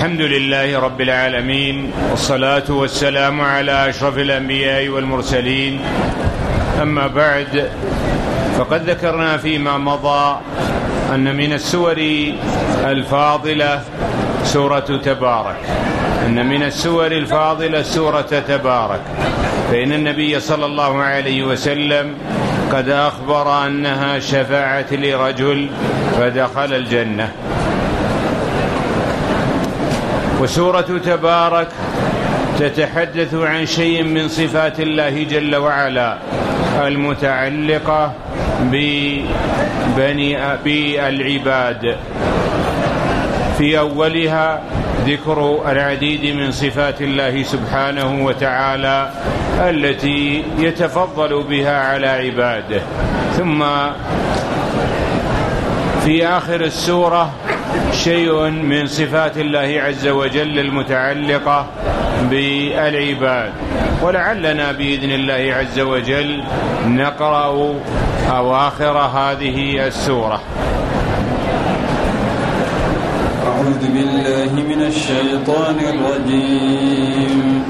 الحمد لله رب العالمين، والصلاة والسلام على أشرف الأنبياء والمرسلين. أما بعد، فقد ذكرنا فيما مضى أن من السور الفاضلة سورة تبارك، أن من السور الفاضلة سورة تبارك، فإن النبي صلى الله عليه وسلم قد أخبر أنها شفاعة لرجل فدخل الجنة. وسورة تبارك تتحدث عن شيء من صفات الله جل وعلا المتعلقة بالعباد. في أولها ذكر العديد من صفات الله سبحانه وتعالى التي يتفضل بها على عباده، ثم في آخر السورة شيء من صفات الله عز وجل المتعلقة بالعباد. ولعلنا بإذن الله عز وجل نقرأ أواخر هذه السورة. أعوذ بالله من الشيطان الرجيم.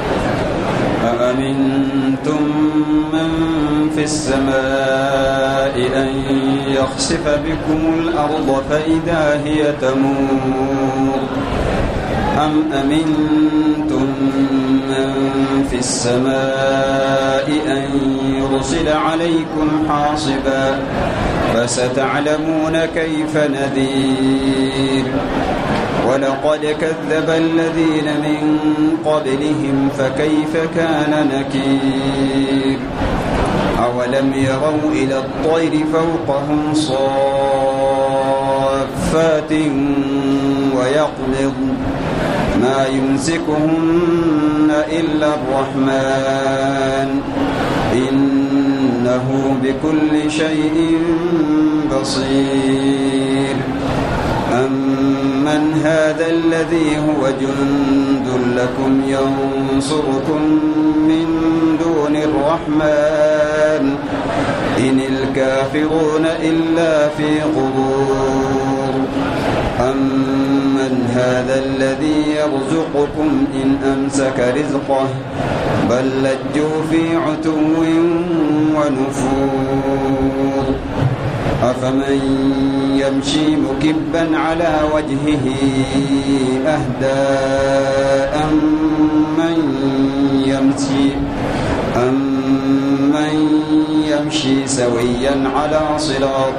أأمنتم من في السماء أن يخسف بكم الأرض فإذا هي تمور أم أمنتم من في السماء أن يرسل عليكم حاصبا فستعلمون كيف نذير. ولقد كذب الذين من قبلهم فكيف كان نكير. أولم يروا إلى الطير فوقهم صافات ويقبض ما يمسكهن إلا الرحمن إنه بكل شيء بصير. أمن هذا الذي هو جند لكم ينصركم من دون الرحمن إن الكافرون إلا في غرور. أمن هذا الذي يرزقكم إن أمسك رزقه بل لجوا في عتو ونفور. أفمن يمشي مكبا على وجهه أهدى أمن يمشي سويا على صراط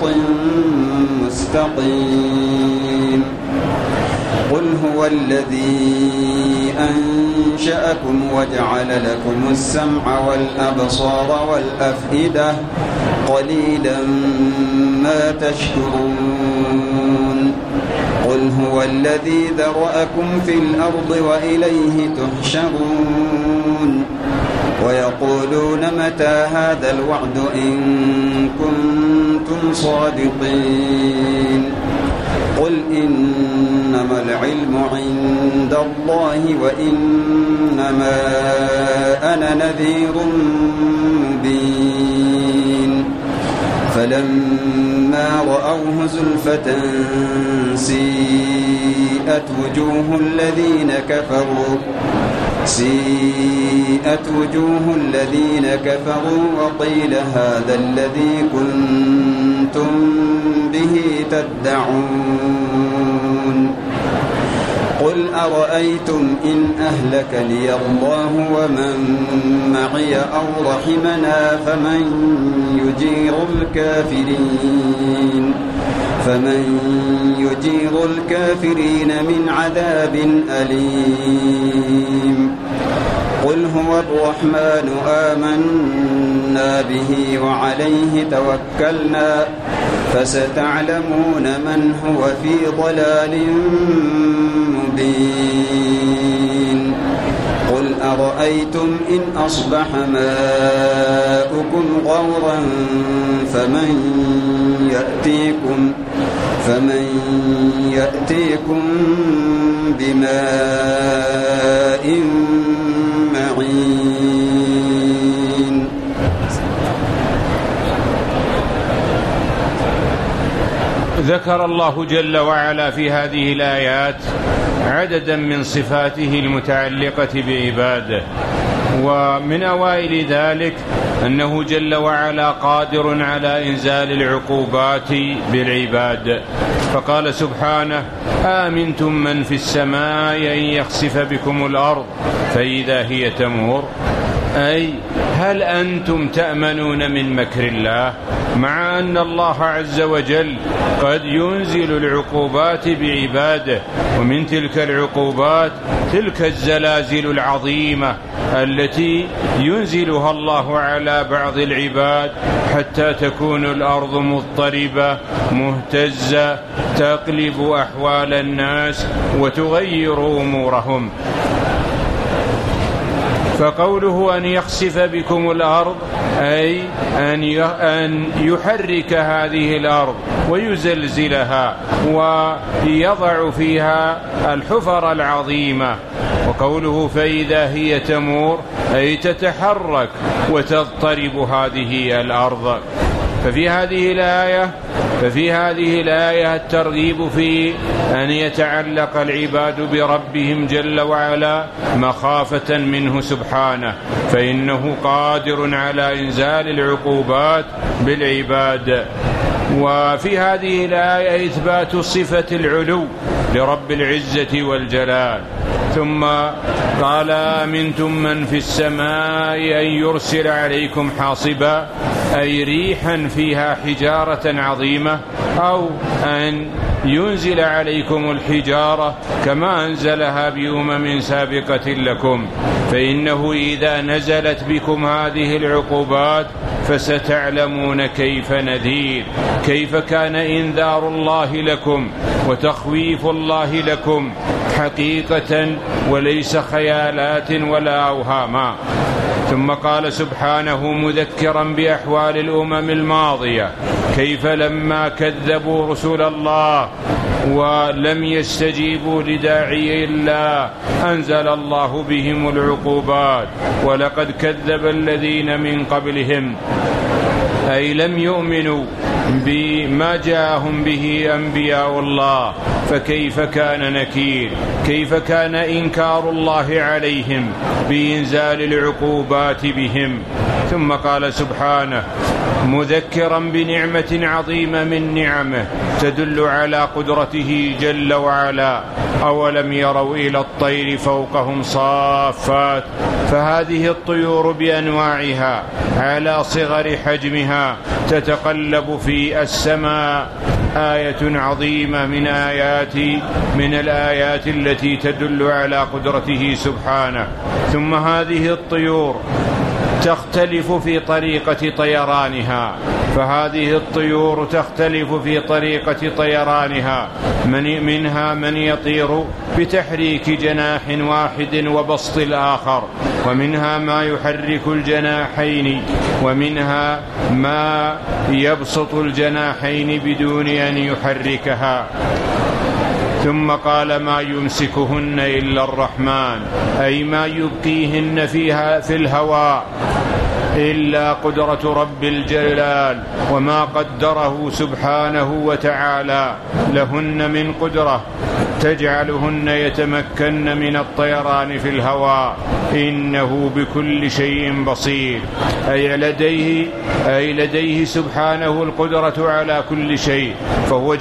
مستقيم. قل هو الذي أنشأكم وجعل لكم السمع والأبصار والأفئدة قليلا ما تشكرون. قل هو الذي ذرأكم في الأرض وإليه تحشرون. ويقولون متى هذا الوعد إن كنتم صادقين. قل إنما العلم عند الله وإنما أنا نذير مبين. فلما رأوه زلفة سيئت وجوه الذين كفروا وقيل هذا الذي كنتم به تدعون. قل أرأيتم إن أهلكني الله ومن معي أو رحمنا فمن يجير الكافرين من عذاب أليم. قل هو الرحمن آمنا به وعليه توكلنا فستعلمون من هو في ضلال مبين. قل أرأيتم إن أصبح ماؤكم غورا فمن يأتيكم بماء معين. ذكر الله جل وعلا في هذه الآيات عددا من صفاته المتعلقة بعباده، ومن أوائل ذلك أنه جل وعلا قادر على إنزال العقوبات بالعباد، فقال سبحانه: آمنتم من في السماء أن يخسف بكم الأرض فإذا هي تمور، أي هل أنتم تأمنون من مكر الله؟ مع أن الله عز وجل قد ينزل العقوبات بعباده، ومن تلك العقوبات تلك الزلازل العظيمة التي ينزلها الله على بعض العباد حتى تكون الأرض مضطربة مهتزة تقلب أحوال الناس وتغير أمورهم. فقوله أن يخسف بكم الأرض أي أن يحرك هذه الأرض ويزلزلها ويضع فيها الحفر العظيمة. وقوله فإذا هي تمور أي تتحرك وتضطرب هذه الأرض. ففي هذه الآية الترغيب في أن يتعلق العباد بربهم جل وعلا مخافة منه سبحانه، فإنه قادر على إنزال العقوبات بالعباد. وفي هذه الآية إثبات صفة العلو لرب العزة والجلال. ثم قال: آمنتم من في السماء أن يرسل عليكم حاصبا، أي ريحا فيها حجارة عظيمة، أو أن ينزل عليكم الحجارة كما أنزلها بأمم سابقة لكم، فإنه إذا نزلت بكم هذه العقوبات فستعلمون كيف نذير، كيف كان إنذار الله لكم وتخويف الله لكم حقيقة وليس خيالات ولا أوهاما. ثم قال سبحانه مذكرا بأحوال الأمم الماضية كيف لما كذبوا رسل الله ولم يستجيبوا لداعي الله أنزل الله بهم العقوبات، ولقد كذب الذين من قبلهم، أي لم يؤمنوا بما جاءهم به أنبياء الله، فكيف كان نكير، كيف كان إنكار الله عليهم بإنزال العقوبات بهم. ثم قال سبحانه مذكرا بنعمة عظيمة من نعمه تدل على قدرته جل وعلا: أولم يروا إلى الطير فوقهم صافات، فهذه الطيور بأنواعها على صغر حجمها تتقلب في السماء، آية عظيمة من الآيات التي تدل على قدرته سبحانه. ثم هذه الطيور تختلف في طريقة طيرانها، فهذه الطيور تختلف في طريقة طيرانها، منها من يطير بتحريك جناح واحد وبسط الآخر، ومنها ما يحرك الجناحين، ومنها ما يبسط الجناحين بدون أن يحركها. ثم قال ما يمسكهن إلا الرحمن، أي ما يبقيهن في الهواء إلا قدرة رب الجلال وما قدره سبحانه وتعالى لهن من قدرة تجعلهن يتمكن من الطيران في الهواء، إنه بكل شيء بصير، أي لديه سبحانه القدرة على كل شيء، فهو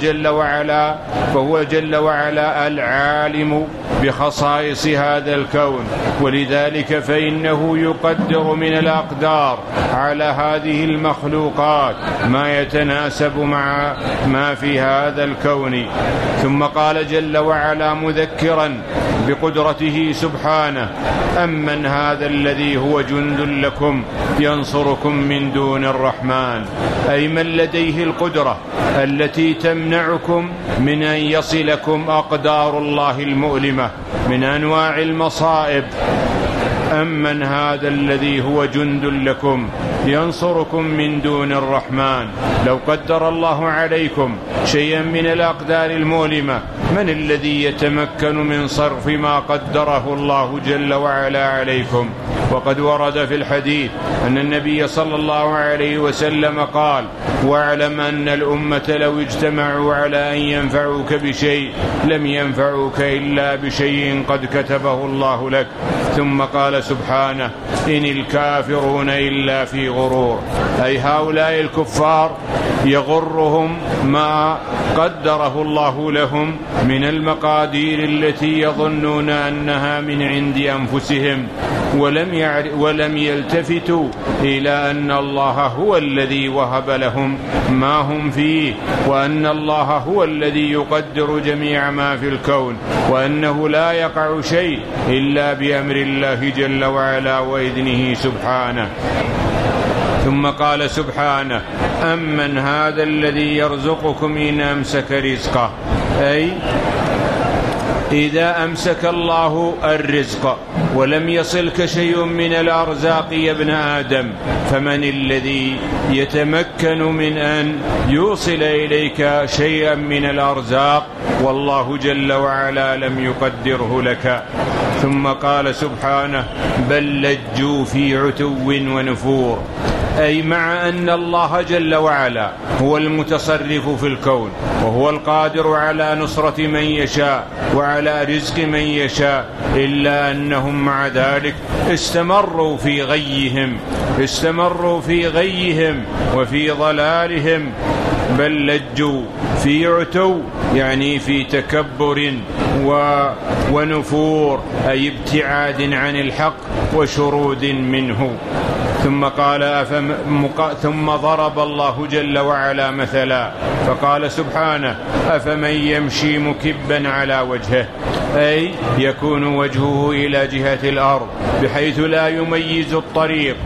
جل وعلا العالم بخصائص هذا الكون، ولذلك فإنه يقدر من الأقدار على هذه المخلوقات ما يتناسب مع ما في هذا الكون. ثم قال جل وعلا مذكرا بقدرته سبحانه: أمن هذا الذي هو جند لكم ينصركم من دون الرحمن، أي من لديه القدرة التي تمنعكم من أن يصلكم أقدار الله المؤلمة من أنواع المصائب. أمن هذا الذي هو جند لكم ينصركم من دون الرحمن، لو قدر الله عليكم شيئا من الأقدار المؤلمة من الذي يتمكن من صرف ما قدره الله جل وعلا عليكم؟ وقد ورد في الحديث أن النبي صلى الله عليه وسلم قال: واعلم أن الأمة لو اجتمعوا على أن ينفعوك بشيء لم ينفعوك إلا بشيء قد كتبه الله لك. ثم قال سبحانه: إن الكافرون إلا في غرور، أي هؤلاء الكفار يغرهم ما قدره الله لهم من المقادير التي يظنون أنها من عند أنفسهم، ولم يلتفتوا إلى أن الله هو الذي وهب لهم ما هم فيه، وأن الله هو الذي يقدر جميع ما في الكون، وأنه لا يقع شيء إلا بأمر الله جل وعلا وإذنه سبحانه. ثم قال سبحانه: أمن هذا الذي يرزقكم إن أمسك رزقه، أي إذا أمسك الله الرزق ولم يصلك شيء من الأرزاق يا ابن آدم، فمن الذي يتمكن من أن يوصل إليك شيئا من الأرزاق والله جل وعلا لم يقدره لك؟ ثم قال سبحانه: بل لجوا في عتو ونفور، أي مع أن الله جل وعلا هو المتصرف في الكون وهو القادر على نصرة من يشاء وعلى رزق من يشاء، إلا أنهم مع ذلك استمروا في غيهم وفي ضلالهم. بل لجوا في عتو، يعني في تكبر ونفور، أي ابتعاد عن الحق وشرود منه. ثم ضرب الله جل وعلا مثلا فقال سبحانه: أفمن يمشي مكبا على وجهه، أي يكون وجهه إلى جهة الأرض بحيث لا يميز الطريق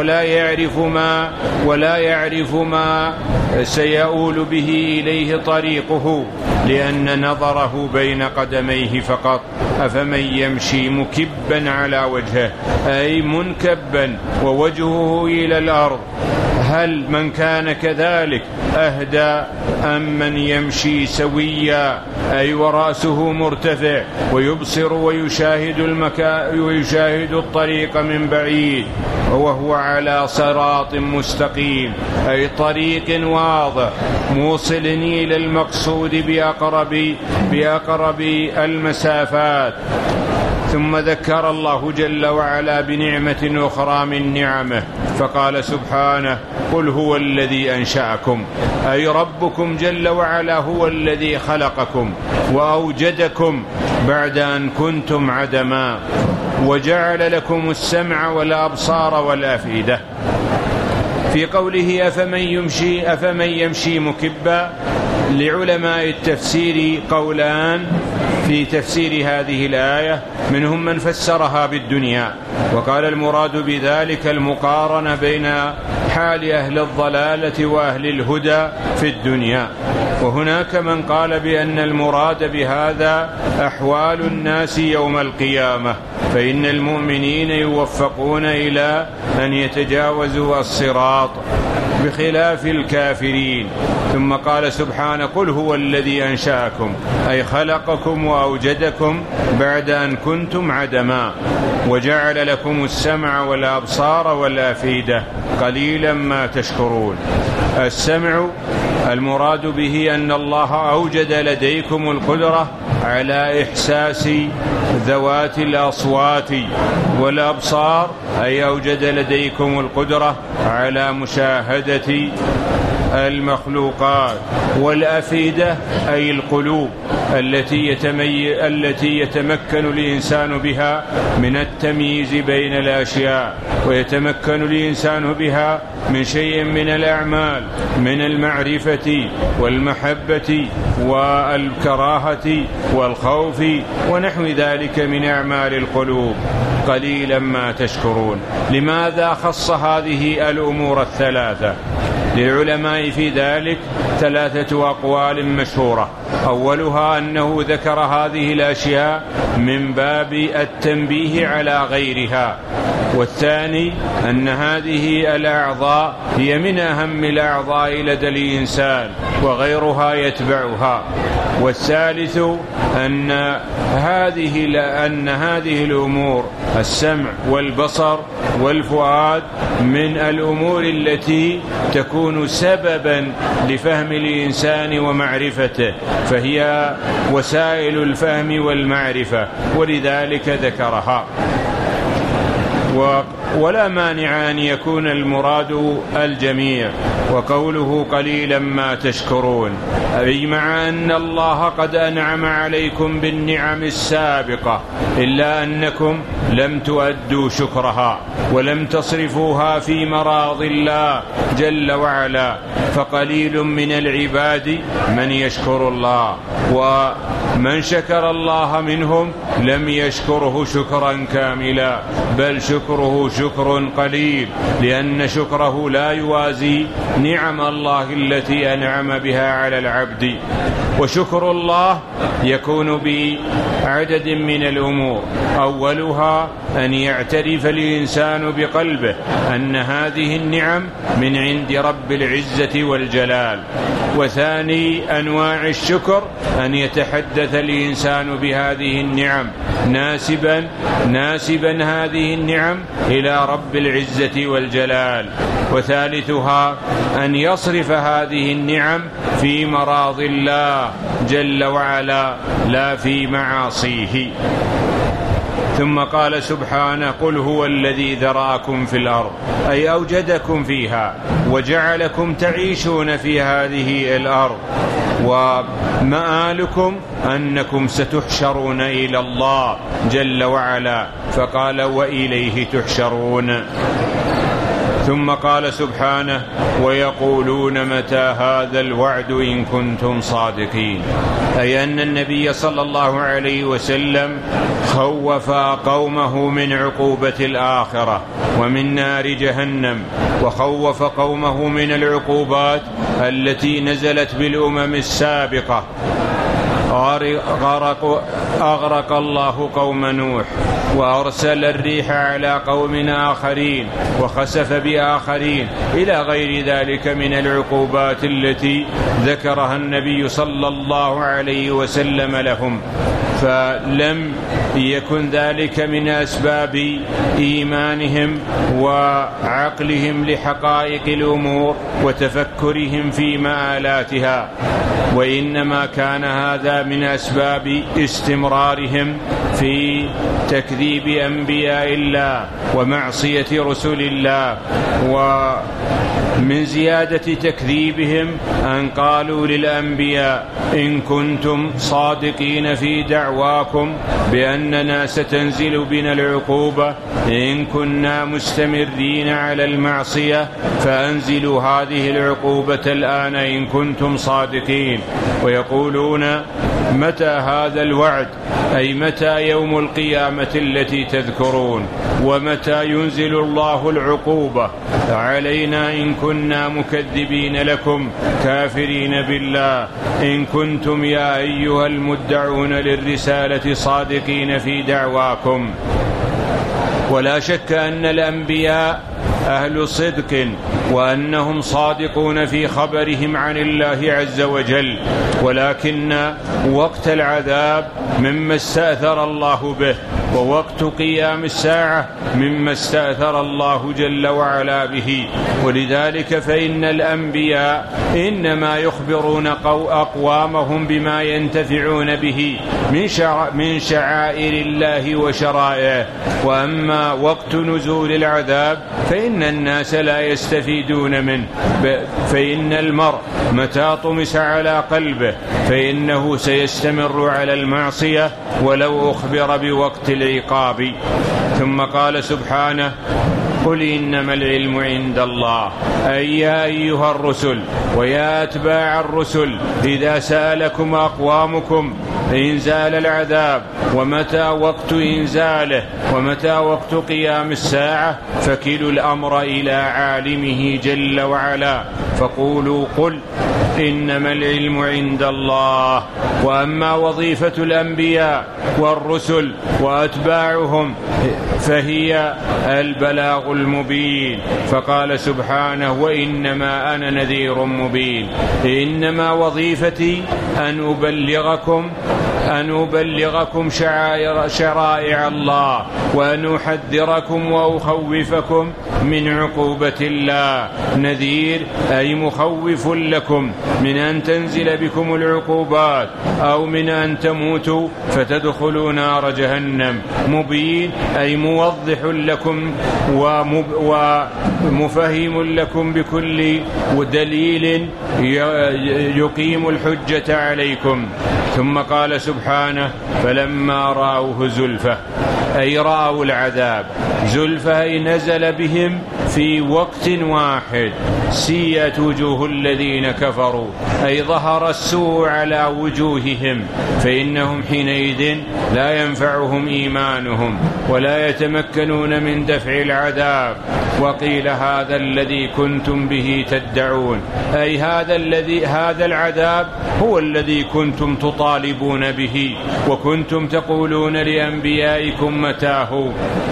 ولا يعرف ما سيؤول به إليه طريقه، لأن نظره بين قدميه فقط. أفمن يمشي مكبا على وجهه، أي منكبا ووجهه إلى الأرض، هل من كان كذلك أهدى أم من يمشي سويا، أي ورأسه مرتفع ويبصر ويشاهد الطريق من بعيد وهو على صراط مستقيم، أي طريق واضح موصل إلى المقصود بأقرب المسافات. ثم ذكر الله جل وعلا بنعمة أخرى من نعمه فقال سبحانه: قل هو الذي أنشأكم، أي ربكم جل وعلا هو الذي خلقكم وأوجدكم بعد أن كنتم عدما، وجعل لكم السمع والأبصار والأفئدة. في قوله أفمن يمشي مكبا، لعلماء التفسير قولان في تفسير هذه الآية، منهم من فسرها بالدنيا وقال المراد بذلك المقارنة بين حال أهل الضلالة وأهل الهدى في الدنيا، وهناك من قال بأن المراد بهذا أحوال الناس يوم القيامة، فإن المؤمنين يوفقون إلى أن يتجاوزوا الصراط بخلاف الكافرين. ثم قال سبحانه: قل هو الذي أنشأكم، أي خلقكم وأوجدكم بعد أن كنتم عدما، وجعل لكم السمع والأبصار والأفئدة قليلا ما تشكرون. السمع المراد به أن الله أوجد لديكم القدرة على إحساس ذوات الأصوات، والأبصار أي أوجد لديكم القدرة على مشاهدة المخلوقات، والأفئدة أي القلوب التي يتمكن الإنسان بها من التمييز بين الأشياء، ويتمكن الإنسان بها من شيء من الأعمال، من المعرفة والمحبة والكراهة والخوف ونحو ذلك من أعمال القلوب. قليلا ما تشكرون. لماذا خص هذه الأمور الثلاثة؟ للعلماء في ذلك 3 أقوال مشهورة. أولها أنه ذكر هذه الأشياء من باب التنبيه على غيرها، والثاني أن هذه الأعضاء هي من أهم الأعضاء لدى الإنسان وغيرها يتبعها. والثالث أن هذه الأمور السمع والبصر والفؤاد من الأمور التي تكون سببا لفهم الإنسان ومعرفته، فهي وسائل الفهم والمعرفة، ولذلك ذكرها. ولا مانع أن يكون المراد الجميع، وقوله قليلا ما تشكرون، أي مع أن الله قد أنعم عليكم بالنعم السابقة إلا أنكم لم تؤدوا شكرها ولم تصرفوها في مراض الله جل وعلا، فقليل من العباد من يشكر الله، ومن شكر الله منهم لم يشكره شكرا كاملا، بل شكره شكر قليل، لأن شكره لا يوازي نعم الله التي أنعم بها على العبد. وشكر الله يكون بعدد من الأمور، أولها أن يعترف الإنسان بقلبه أن هذه النعم من عند رب العزة والجلال. وثاني أنواع الشكر أن يتحدث الإنسان بهذه النعم ناسبا هذه النعم إلى رب العزة والجلال. وثالثها أن يصرف هذه النعم في مراض الله جل وعلا لا في معاصيه. ثم قال سبحانه: قل هو الذي ذرأكم في الأرض، أي أوجدكم فيها وجعلكم تعيشون في هذه الأرض، ومآلكم أنكم ستحشرون إلى الله جل وعلا، فقال: وإليه تحشرون. ثم قال سبحانه: ويقولون متى هذا الوعد إن كنتم صادقين، أي أن النبي صلى الله عليه وسلم خوف قومه من عقوبة الآخرة ومن نار جهنم، وخوف قومه من العقوبات التي نزلت بالأمم السابقة. أغرق الله قوم نوح، وأرسل الريح على قوم آخرين، وخسف بآخرين، إلى غير ذلك من العقوبات التي ذكرها النبي صلى الله عليه وسلم لهم. فلم يكن ذلك من أسباب إيمانهم وعقلهم لحقائق الأمور وتفكرهم في مآلاتها، وإنما كان هذا من أسباب استمرارهم في تكذيب أنبياء الله ومعصية رسل الله. ومن زيادة تكذيبهم أن قالوا للأنبياء: إن كنتم صادقين في دعواكم بأننا ستنزل بنا العقوبة إن كنا مستمرين على المعصية، فأنزلوا هذه العقوبة الآن إن كنتم صادقين. ويقولون: متى هذا الوعد، أي متى يوم القيامة التي تذكرون، ومتى ينزل الله العقوبة علينا إن كنا مكذبين لكم كافرين بالله، إن كنتم يا أيها المدعون للرسالة صادقين في دعواكم. ولا شك أن الأنبياء أهل صدق، وأنهم صادقون في خبرهم عن الله عز وجل، ولكن وقت العذاب مما استأثر الله به، ووقت قيام الساعة مما استأثر الله جل وعلا به. ولذلك فإن الأنبياء إنما يخبرون أقوامهم بما ينتفعون به من شعائر الله وشرائعه. وأما وقت نزول العذاب فإن الناس لا يستفيدون منه، فإن المرء متى طمس على قلبه فإنه سيستمر على المعصية ولو أخبر بوقت العقاب. ثم قال سبحانه: قل إنما العلم عند الله، أي يا أيها الرسل ويا أتباع الرسل، إذا سألكم أقوامكم إنزال العذاب ومتى وقت إنزاله ومتى وقت قيام الساعة، فكلوا الأمر إلى عالمه جل وعلا، فقولوا قل إنما العلم عند الله. وأما وظيفة الأنبياء والرسل وأتباعهم فهي البلاغ المبين. فقال سبحانه: وإنما أنا نذير مبين. إنما وظيفتي أن أبلغكم شرائع الله، وأن أحذركم وأخوفكم من عقوبة الله. نذير أي مخوف لكم من أن تنزل بكم العقوبات أو من أن تموتوا فتدخلوا نار جهنم. مبين أي موضح لكم ومفهم لكم بكل دليل يقيم الحجة عليكم. ثم قال سبحانه: فلما رأوه زلفة، أي رأوا العذاب. زلفة أي نزل بهم في وقت واحد. سيئت وجوه الذين كفروا، أي ظهر السوء على وجوههم، فإنهم حينئذ لا ينفعهم إيمانهم ولا يتمكنون من دفع العذاب. وقيل: هذا الذي كنتم به تدعون، أي هذا العذاب هو الذي كنتم تطالبون به وكنتم تقولون لأنبيائكم متاه.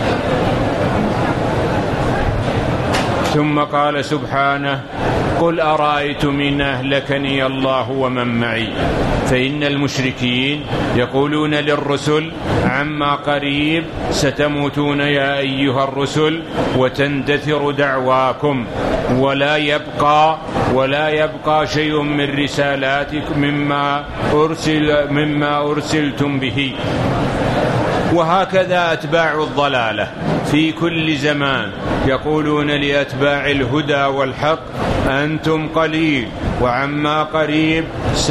ثم قال سبحانه: قل أرأيتم إن أهلكني الله ومن معي. فإن المشركين يقولون للرسل عما قريب: ستموتون يا أيها الرسل وتندثر دعواكم ولا يبقى شيء من رسالاتكم مما أرسلتم به. وهكذا أتباع الضلالة في كل زمان يقولون لأتباع الهدى والحق: أنتم قليل وعما قريب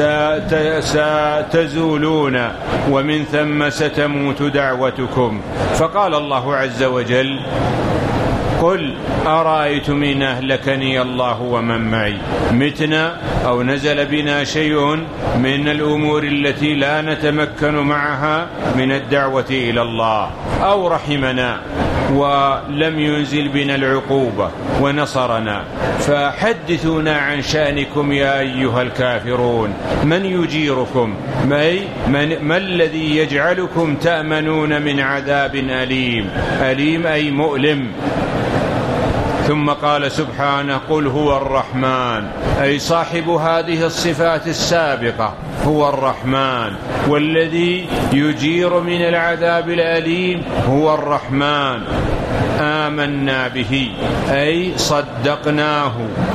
ستزولون ومن ثم ستموت دعوتكم. فقال الله عز وجل: قل أرأيتم إن أهلكني الله ومن معي، متنا أو نزل بنا شيء من الأمور التي لا نتمكن معها من الدعوة إلى الله، أو رحمنا ولم ينزل بنا العقوبة ونصرنا، فحدثونا عن شأنكم يا أيها الكافرون. من يجيركم؟ ما الذي يجعلكم تأمنون من عذاب أليم؟ أليم أي مؤلم. ثم قال سبحانه: قل هو الرحمن، أي صاحب هذه الصفات السابقة هو الرحمن، والذي يجير من العذاب الأليم هو الرحمن. آمنا به، أي صدقناه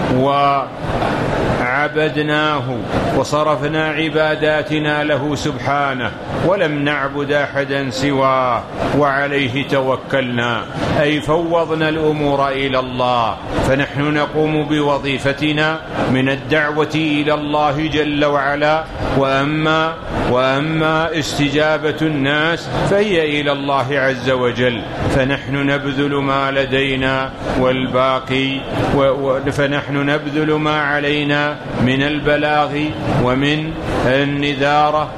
وعبدناه وصرفنا عباداتنا له سبحانه ولم نعبد أحدا سواه، وعليه توكلنا، أي فوضنا الأمور إلى الله. فنحن نقوم بوظيفتنا من الدعوة إلى الله جل وعلا. وأما استجابة الناس فهي إلى الله عز وجل، فنحن نبذل ما لدينا والباقي، فنحن نبذل ما علينا من البلاغ ومن النذارة.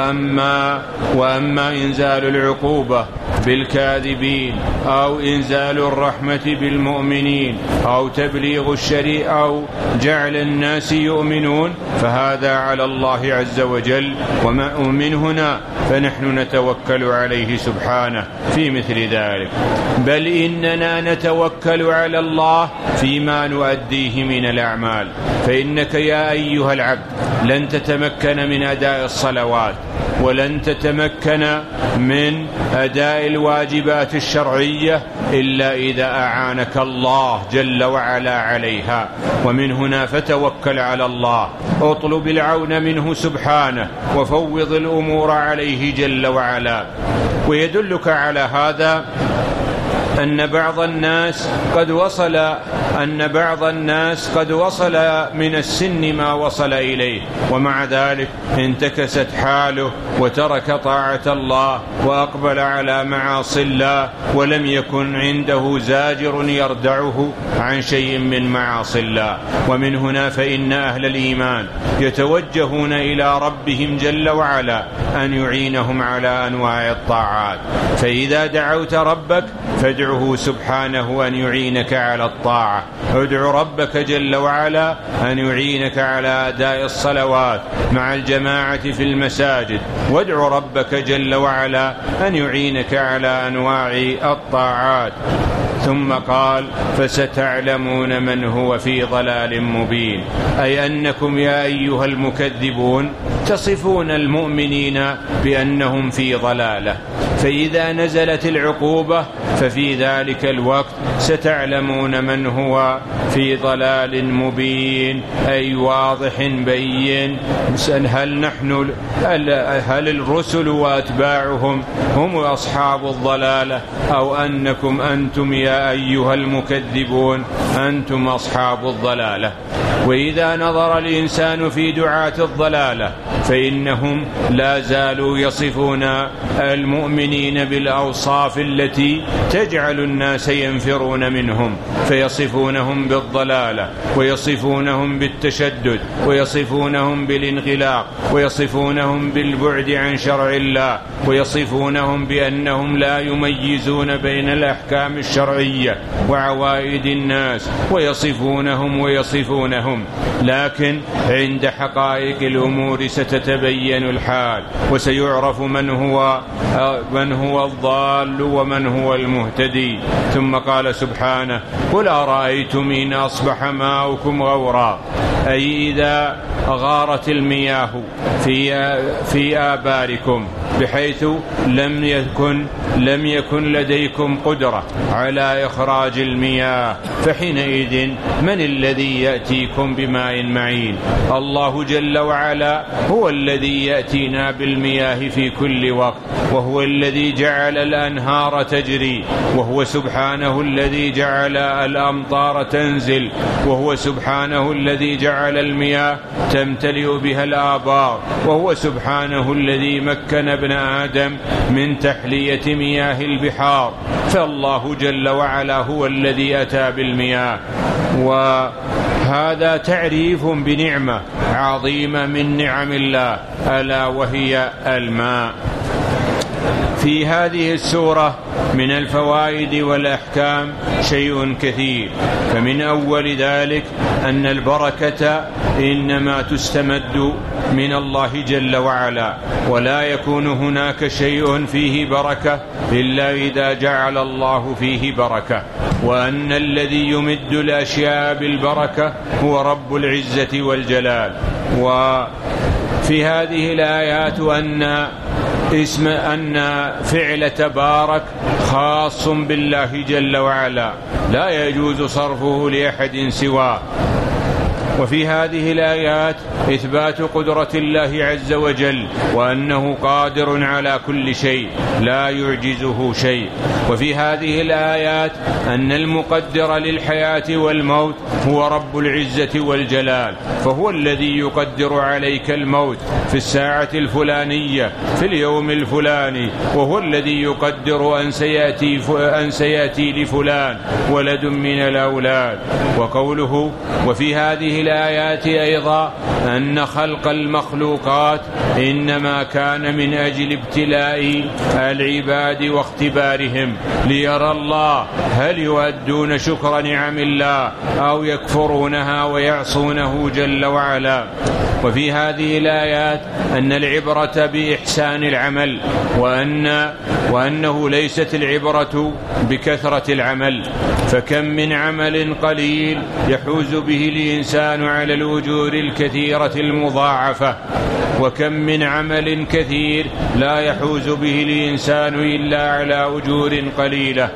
وأما إنزال العقوبة بالكاذبين أو إنزال الرحمة بالمؤمنين أو تبليغ الشريعة أو جعل الناس يؤمنون فهذا على الله عز وجل، ومن هنا فنحن نتوكل عليه سبحانه في مثل ذلك. بل إننا نتوكل على الله فيما نؤديه من الأعمال. فإنك يا أيها العبد لن تتمكن من أداء الصلوات ولن تتمكن من أداء الواجبات الشرعية إلا إذا أعانك الله جل وعلا عليها. ومن هنا فتوكل على الله، اطلب العون منه سبحانه وفوض الأمور عليه جل وعلا. ويدلك على هذا أن بعض الناس قد وصل من السن ما وصل إليه، ومع ذلك انتكست حاله وترك طاعة الله وأقبل على معاصي الله، ولم يكن عنده زاجر يردعه عن شيء من معاصي الله. ومن هنا فإن أهل الإيمان يتوجهون إلى ربهم جل وعلا أن يعينهم على أنواع الطاعات. فإذا دعوت ربك فادعه فادعه سبحانه أن يعينك على الطاعة. ادع ربك جل وعلا أن يعينك على أداء الصلوات مع الجماعة في المساجد، وادع ربك جل وعلا أن يعينك على أنواع الطاعات. ثم قال: فستعلمون من هو في ضلال مبين، أي أنكم يا أيها المكذبون تصفون المؤمنين بأنهم في ضلالة، فإذا نزلت العقوبة ففي ذلك الوقت ستعلمون من هو في ضلال مبين، أي واضح بين. هل الرسل وأتباعهم هم أصحاب الضلالة، أو أنكم أنتم يا أيها المكذبون أنتم أصحاب الضلالة؟ وإذا نظر الإنسان في دعاة الضلالة فإنهم لا زالوا يصفون المؤمنين بالأوصاف التي تجعل الناس ينفرون منهم، فيصفونهم بالضلالة، ويصفونهم بالتشدد، ويصفونهم بالانغلاق، ويصفونهم بالبعد عن شرع الله، ويصفونهم بأنهم لا يميزون بين الأحكام الشرعية وعوائد الناس، ويصفونهم. لكن عند حقائق الأمور ستتبين الحال، وسيعرف من هو الضال ومن هو المهتدي. ثم قال سبحانه: قل أرأيتم إن أصبح ماؤكم غورا، أي إذا غارت المياه في آباركم بحيث لم يكن لديكم قدرة على إخراج المياه، فحينئذ من الذي يأتيكم بماء معين؟ الله جل وعلا هو الذي يأتينا بالمياه في كل وقت، وهو الذي جعل الأنهار تجري، وهو سبحانه الذي جعل الأمطار تنزل، وهو سبحانه الذي جعل المياه تمتلئ بها الآبار، وهو سبحانه الذي مكن ابن آدم من تحلية مياه البحار. فالله جل وعلا هو الذي أتى بالمياه، وهذا تعريف بنعمة عظيمة من نعم الله، ألا وهي الماء. في هذه السورة من الفوائد والأحكام شيء كثير، فمن أول ذلك أن البركة إنما تستمد من الله جل وعلا، ولا يكون هناك شيء فيه بركة إلا إذا جعل الله فيه بركة، وأن الذي يمد الأشياء بالبركة هو رب العزة والجلال. وفي هذه الآيات أن فعل تبارك خاص بالله جل وعلا، لا يجوز صرفه لأحد سواه. وفي هذه الآيات إثبات قدرة الله عز وجل، وأنه قادر على كل شيء لا يعجزه شيء. وفي هذه الآيات أن المقدر للحياة والموت هو رب العزة والجلال، فهو الذي يقدر عليك الموت في الساعة الفلانية في اليوم الفلاني، وهو الذي يقدر أن سيأتي لفلان ولد من الأولاد. وقوله: وفي هذه الآيات أيضا أن خلق المخلوقات إنما كان من أجل ابتلاء العباد واختبارهم، ليرى الله هل يؤدون شكر نعم الله أو يكفرونها ويعصونه جل وعلا. وفي هذه الآيات أن العبرة بإحسان العمل، وأنه ليست العبرة بكثرة العمل، فكم من عمل قليل يحوز به الإنسان على الأجور الكثيرة المضاعفة، وكم من عمل كثير لا يحوز به الإنسان إلا على أجور قليلة.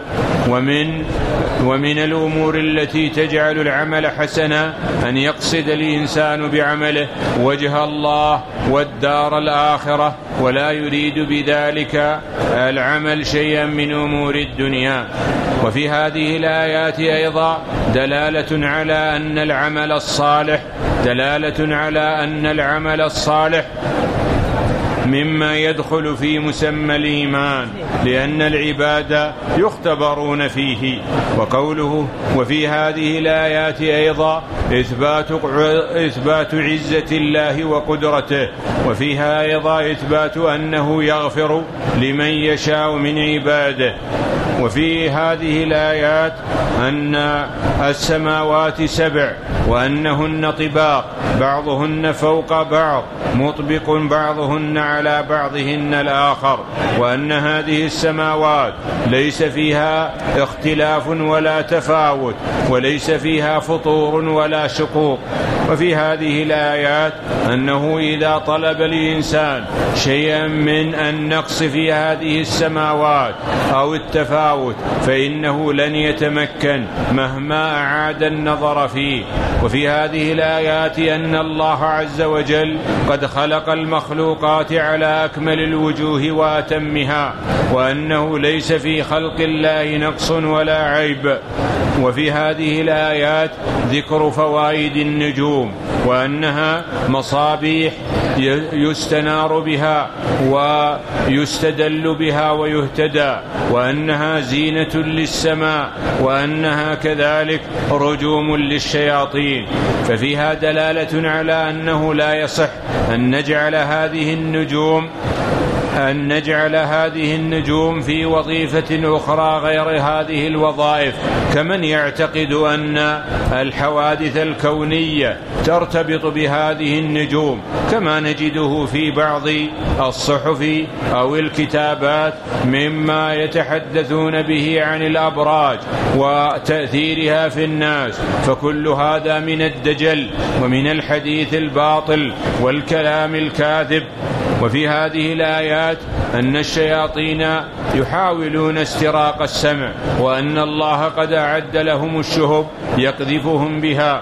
ومن الأمور التي تجعل العمل حسنا أن يقصد الإنسان بعمله وجه الله والدار الآخرة، ولا يريد بذلك العمل شيئا من أمور الدنيا. وفي هذه الآيات أيضا دلالة على أن العمل الصالح مما يدخل في مسمى الإيمان، لأن العباد يختبرون فيه. وقوله: وفي هذه الآيات أيضا إثبات عزة الله وقدرته، وفيها أيضا إثبات أنه يغفر لمن يشاء من عباده، وفي هذه الآيات أن السماوات 7 وأنهن طباق بعضهن فوق بعض مطبق بعضهن على بعضهن الآخر، وأن هذه السماوات ليس فيها اختلاف ولا تفاوت وليس فيها فطور ولا شقوق. وفي هذه الآيات أنه إذا طلب الإنسان شيئا من النقص في هذه السماوات أو التفاوت فإنه لن يتمكن مهما أعاد النظر فيه. وفي هذه الآيات أن الله عز وجل قد خلق المخلوقات على أكمل الوجوه وأتمها، وأنه ليس في خلق الله نقص ولا عيب. وفي هذه الآيات ذكر فوائد النجوم، وأنها مصابيح يستنار بها ويستدل بها ويهتدى، وأنها زينة للسماء، وأنها كذلك رجوم للشياطين. ففيها دلالة على أنه لا يصح أن نجعل هذه النجوم في وظيفة أخرى غير هذه الوظائف، كمن يعتقد أن الحوادث الكونية ترتبط بهذه النجوم، كما نجده في بعض الصحف أو الكتابات مما يتحدثون به عن الأبراج وتأثيرها في الناس. فكل هذا من الدجل ومن الحديث الباطل والكلام الكاذب. وفي هذه الآيات أن الشياطين يحاولون استراق السمع، وأن الله قد أعد لهم الشهب يقذفهم بها.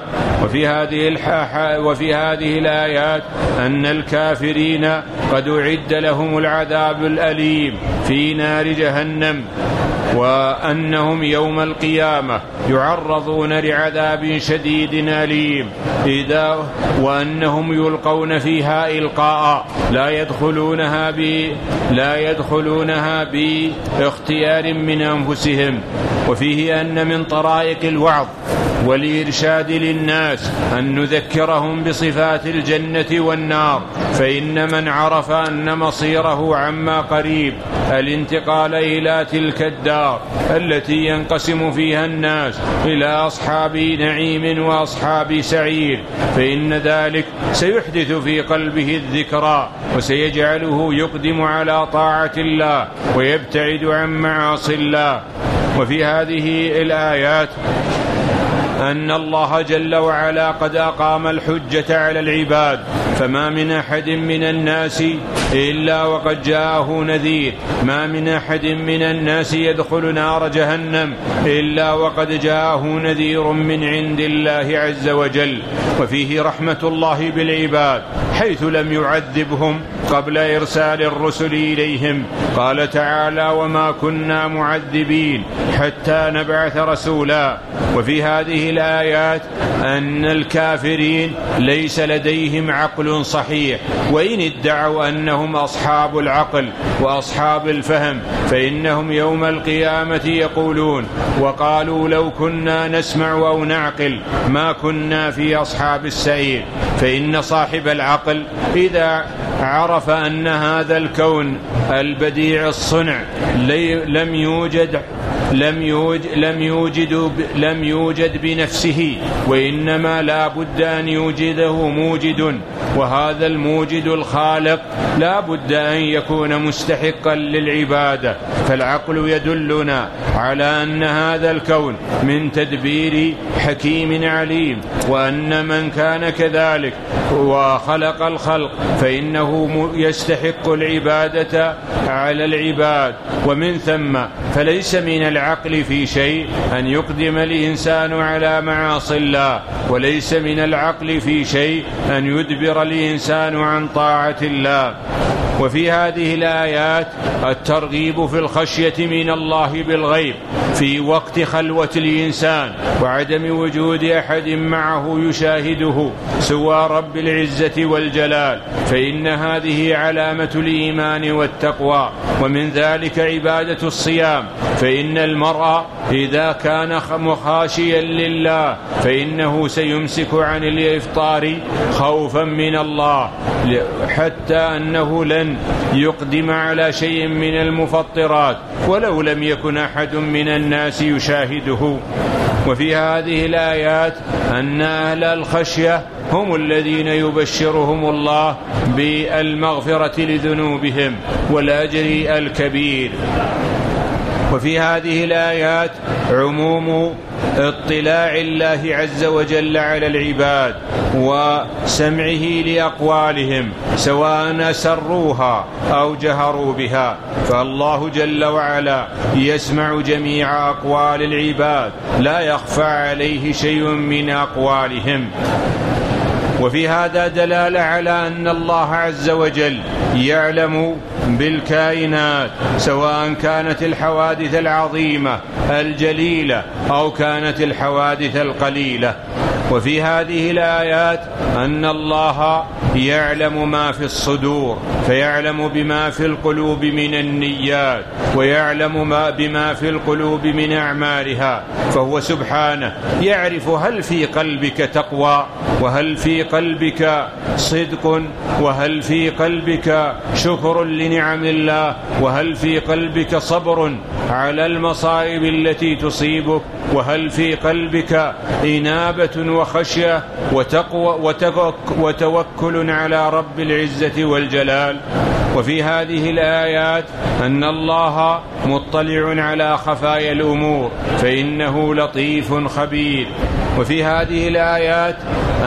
وفي هذه الآيات أن الكافرين قد أعد لهم العذاب الأليم في نار جهنم، وأنهم يوم القيامة يعرضون لعذاب شديد أليم، وأنهم يلقون فيها إلقاء لا يدخلونها باختيار من أنفسهم. وفيه أن من طرائق الوعظ والإرشاد للناس أن نذكرهم بصفات الجنة والنار، فإن من عرف أن مصيره عما قريب الانتقال إلى تلك الدار التي ينقسم فيها الناس إلى أصحاب نعيم وأصحاب سعير، فإن ذلك سيحدث في قلبه الذكرى وسيجعله يقدم على طاعة الله ويبتعد عن معاصي الله. وفي هذه الآيات أن الله جل وعلا قد أقام الحجة على العباد، فما من أحد من الناس إلا وقد جاءه نذير، ما من أحد من الناس يدخل نار جهنم إلا وقد جاءه نذير من عند الله عز وجل. وفيه رحمة الله بالعباد حيث لم يعذبهم قبل إرسال الرسل إليهم. قال تعالى: وما كنا معذبين حتى نبعث رسولا. وفي هذه الآيات أن الكافرين ليس لديهم عقل صحيح، وإن ادعوا أنهم أصحاب العقل وأصحاب الفهم فإنهم يوم القيامة يقولون: وقالوا لو كنا نسمع أو نعقل ما كنا في أصحاب السعير. فإن صاحب العقل إذا عرف أن هذا الكون البديع الصنع لم يوجد بنفسه، وإنما لا بد أن يوجده موجد، وهذا الموجد الخالق لا بد أن يكون مستحقا للعبادة. فالعقل يدلنا على أن هذا الكون من تدبير حكيم عليم، وأن من كان كذلك وخلق الخلق فإنه يستحق العبادة على العباد. ومن ثم فليس من العقل في شيء أن يقدم الإنسان على معاصي الله، وليس من العقل في شيء أن يدبر الإنسان عن طاعة الله. وفي هذه الآيات الترغيب في الخشية من الله بالغيب في وقت خلوة الإنسان وعدم وجود أحد معه يشاهده سوى رب العزة والجلال، فإن هذه علامة الإيمان والتقوى. ومن ذلك عبادة الصيام فإن المرء إذا كان مخاشيا لله فإنه سيمسك عن الإفطار خوفا من الله، حتى أنه لن يقدم على شيء من المفطرات ولو لم يكن أحد من الناس يشاهده. وفي هذه الآيات أن أهل الخشية هم الذين يبشرهم الله بالمغفرة لذنوبهم والأجر الكبير. وفي هذه الآيات عموم اطلاع الله عز وجل على العباد وسمعه لأقوالهم سواء أسروها أو جهروا بها، فالله جل وعلا يسمع جميع أقوال العباد لا يخفى عليه شيء من أقوالهم. وفي هذا دلالة على أن الله عز وجل يعلم بالكائنات سواء كانت الحوادث العظيمة الجليلة أو كانت الحوادث القليلة. وفي هذه الآيات أن الله يعلم ما في الصدور، فيعلم بما في القلوب من النيات، ويعلم بما في القلوب من أعمالها، فهو سبحانه يعرف هل في قلبك تقوى، وهل في قلبك صدق، وهل في قلبك شكر لنعم الله، وهل في قلبك صبر على المصائب التي تصيبك، وهل في قلبك إنابة وخشية وتقوى وتوكل على رب العزة والجلال. وفي هذه الآيات أن الله مطلع على خفايا الأمور فإنه لطيف خبير. وفي هذه الآيات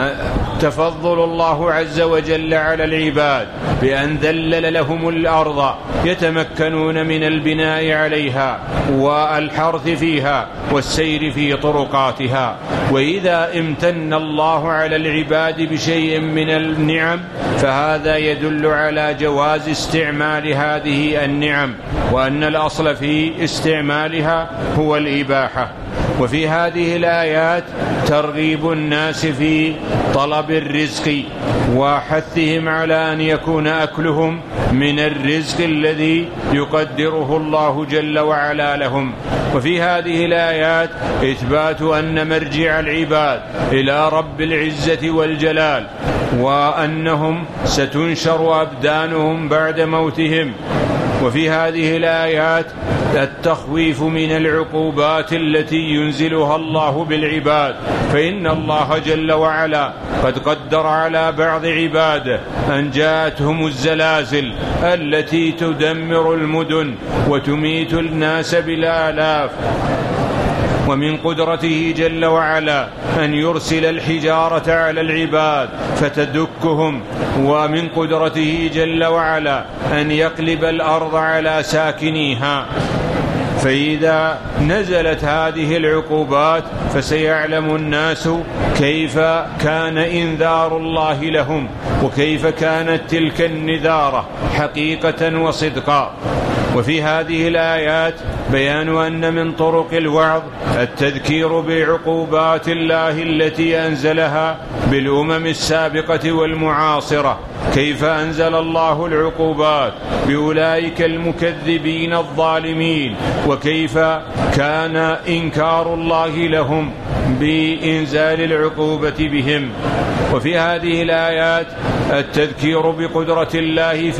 تفضل الله عز وجل على العباد بأن ذلل لهم الأرض يتمكنون من البناء عليها والحرث فيها والسير في طرقاتها. وإذا امتن الله على العباد بشيء من النعم فهذا يدل على جواز استعمال هذه النعم، وأن الأصل في استعمالها هو الإباحة. وفي هذه الآيات ترغيب الناس في طلب الرزق وحثهم على أن يكون أكلهم من الرزق الذي يقدره الله جل وعلا لهم. وفي هذه الآيات إثبات أن مرجع العباد إلى رب العزة والجلال، وأنهم ستنشر أبدانهم بعد موتهم. وفي هذه الآيات التخويف من العقوبات التي ينزلها الله بالعباد، فإن الله جل وعلا قد قدر على بعض عباده أن جاءتهم الزلازل التي تدمر المدن وتميت الناس بالآلاف، ومن قدرته جل وعلا أن يرسل الحجارة على العباد فتدكهم، ومن قدرته جل وعلا أن يقلب الأرض على ساكنيها. فإذا نزلت هذه العقوبات فسيعلم الناس كيف كان إنذار الله لهم، وكيف كانت تلك النذارة حقيقة وصدقا. وفي هذه الآيات بيان أن من طرق الوعظ التذكير بعقوبات الله التي أنزلها بالأمم السابقة والمعاصرة، كيف أنزل الله العقوبات بأولئك المكذبين الظالمين، وكيف كان إنكار الله لهم بإنزال العقوبة بهم. وفي هذه الآيات التذكير بقدرة الله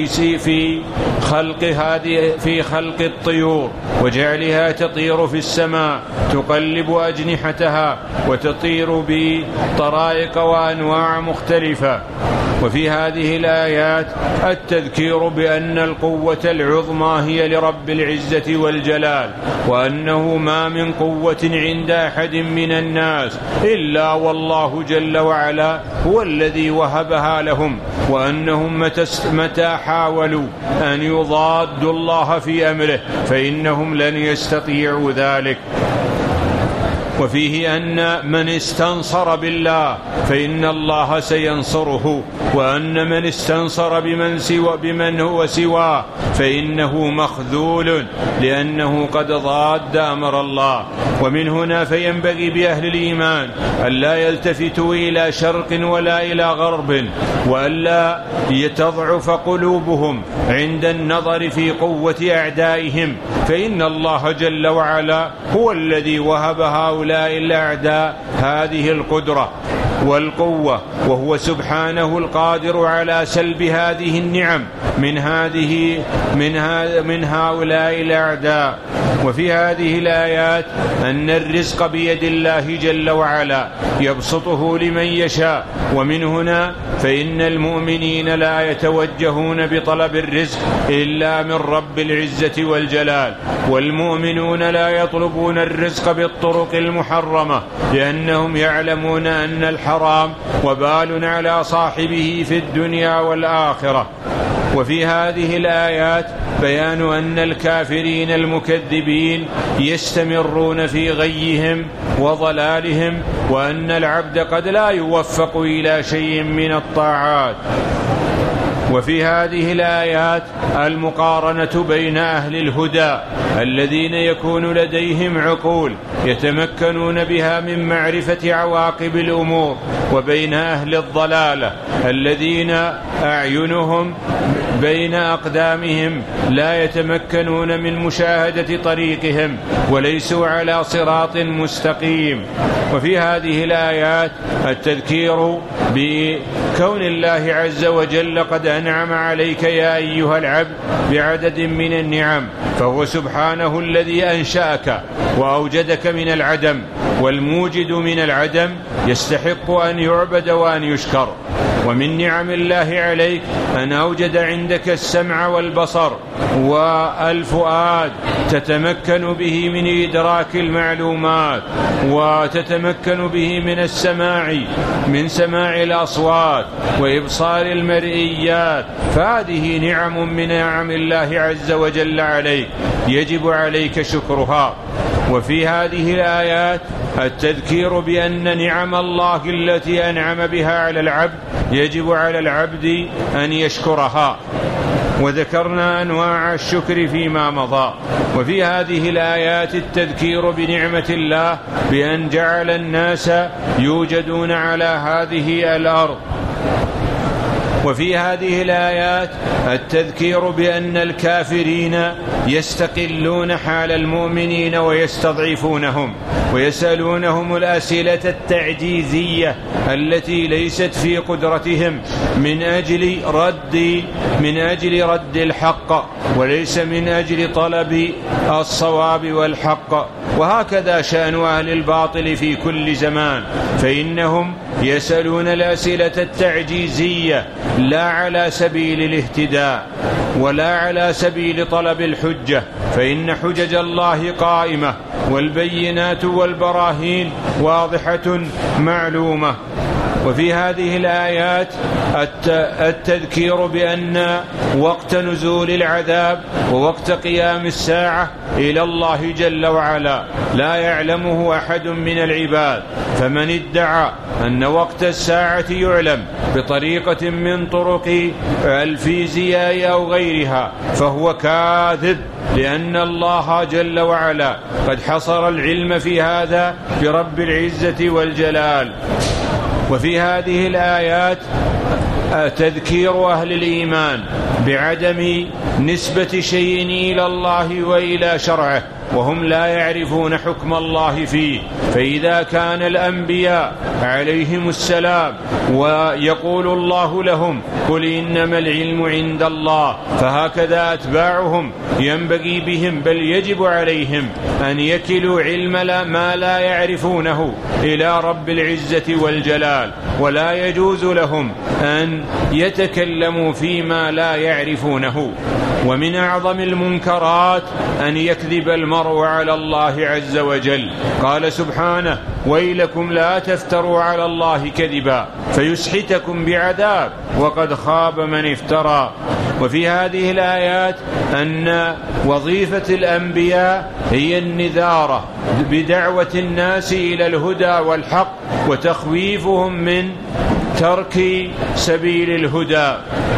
في خلق الطيور وجعلها تطير في السماء تقلب أجنحتها وتطير بطرائق وأنواع مختلفة. وفي هذه الآيات التذكير بأن القوة العظمى هي لرب العزة والجلال، وأنه ما من قوة عند أحد من الناس إلا والله جل وعلا هو الذي وهبها لهم، وأنهم متى حاولوا أن يضادوا الله في أمره فإنهم لن يستطيعوا ذلك. وفيه أن من استنصر بالله فإن الله سينصره، وأن من استنصر بمن هو سواه فإنه مخذول لأنه قد ضاد أمر الله. ومن هنا فينبغي بأهل الإيمان ألا يلتفتوا إلى شرق ولا إلى غرب، وألا تضعف قلوبهم عند النظر في قوة أعدائهم، فإن الله جل وعلا هو الذي وهب هؤلاء الأعداء هذه القدرة والقوة، وهو سبحانه القادر على سلب هذه النعم من هؤلاء الأعداء. وفي هذه الآيات أن الرزق بيد الله جل وعلا يبسطه لمن يشاء، ومن هنا فإن المؤمنين لا يتوجهون بطلب الرزق إلا من رب العزة والجلال، والمؤمنون لا يطلبون الرزق بالطرق المحرمة لأنهم يعلمون أن الحرام وبال على صاحبه في الدنيا والآخرة. وفي هذه الآيات بيان أن الكافرين المكذبين يستمرون في غيهم وضلالهم، وأن العبد قد لا يوفق إلى شيء من الطاعات. وفي هذه الآيات المقارنة بين أهل الهدى الذين يكون لديهم عقول يتمكنون بها من معرفة عواقب الأمور، وبين أهل الضلالة الذين أعينهم بين أقدامهم لا يتمكنون من مشاهدة طريقهم وليسوا على صراط مستقيم. وفي هذه الآيات التذكير بكون الله عز وجل قد أنعم عليك يا أيها العبد بعدد من النعم، فهو سبحانه الذي أنشأك وأوجدك من العدم، والموجد من العدم يستحق أن يعبد وأن يشكر. ومن نعم الله عليك أن أوجد عندك السمع والبصر والفؤاد تتمكن به من إدراك المعلومات، وتتمكن به من سماع الأصوات وإبصار المرئيات، فهذه نعم من نعم الله عز وجل عليك يجب عليك شكرها. وفي هذه الآيات التذكير بأن نعم الله التي أنعم بها على العبد يجب على العبد أن يشكرها، وذكرنا أنواع الشكر فيما مضى. وفي هذه الآيات التذكير بنعمة الله بأن جعل الناس يوجدون على هذه الأرض. وفي هذه الآيات التذكير بأن الكافرين يستقلون حال المؤمنين ويستضعفونهم ويسألونهم الأسئلة التعجيزية التي ليست في قدرتهم من أجل رد الحق، وليس من أجل طلب الصواب والحق. وهكذا شأن أهل الباطل في كل زمان، فإنهم يسألون الأسئلة التعجيزية لا على سبيل الاهتداء ولا على سبيل طلب الحجة، فإن حجج الله قائمة والبينات والبراهين واضحة معلومة. وفي هذه الآيات التذكير بأن وقت نزول العذاب ووقت قيام الساعة إلى الله جل وعلا لا يعلمه أحد من العباد، فمن ادعى أن وقت الساعة يعلم بطريقة من طرق الفيزياء أو غيرها فهو كاذب، لأن الله جل وعلا قد حصر العلم في هذا برب العزة والجلال. وفي هذه الآيات تذكير أهل الإيمان بعدم نسبة شيء إلى الله وإلى شرعه وهم لا يعرفون حكم الله فيه، فإذا كان الأنبياء عليهم السلام ويقول الله لهم قل إنما العلم عند الله، فهكذا أتباعهم ينبغي بهم بل يجب عليهم أن يكلوا علم ما لا يعرفونه إلى رب العزة والجلال، ولا يجوز لهم أن يتكلموا فيما لا يعرفونه. ومن أعظم المنكرات أن يكذب المرء على الله عز وجل، قال سبحانه ويلكم لا تفتروا على الله كذبا فيسحتكم بعذاب وقد خاب من افترى. وفي هذه الآيات أن وظيفة الأنبياء هي النذارة بدعوة الناس إلى الهدى والحق وتخويفهم من ترك سبيل الهدى.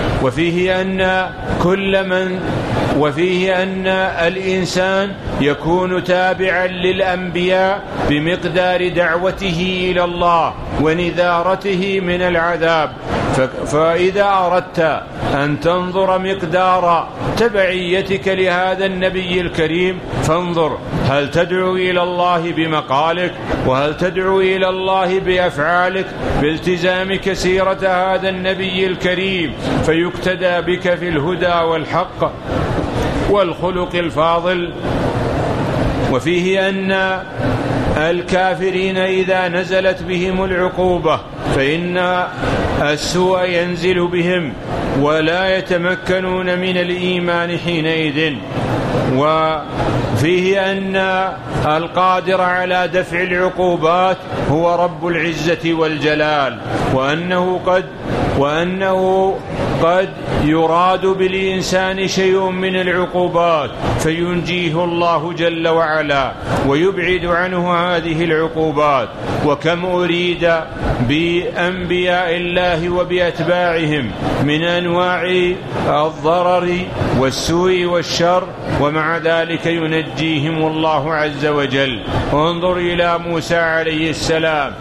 وفيه أن الإنسان يكون تابعا للأنبياء بمقدار دعوته إلى الله ونذارته من العذاب. فإذا أردت أن تنظر مقدار تبعيتك لهذا النبي الكريم فانظر هل تدعو إلى الله بمقالك، وهل تدعو إلى الله بأفعالك بالتزامك سيرة هذا النبي الكريم فيقتدى بك في الهدى والحق والخلق الفاضل. وفيه أن الكافرين إذا نزلت بهم العقوبة فإن السوء ينزل بهم ولا يتمكنون من الإيمان حينئذ. وفيه أن القادر على دفع العقوبات هو رب العزة والجلال، وأنه قد يراد بالإنسان شيء من العقوبات فينجيه الله جل وعلا ويبعد عنه هذه العقوبات. وكم أريد بأنبياء الله وبأتباعهم من أنواع الضرر والسوء والشر ومع ذلك ينجيهم الله عز وجل. انظر إلى موسى عليه السلام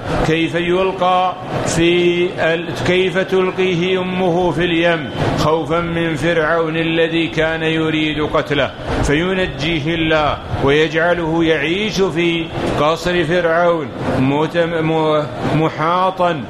كيف تلقيه أمه في اليم خوفا من فرعون الذي كان يريد قتله فينجيه الله ويجعله يعيش في قصر فرعون محاطا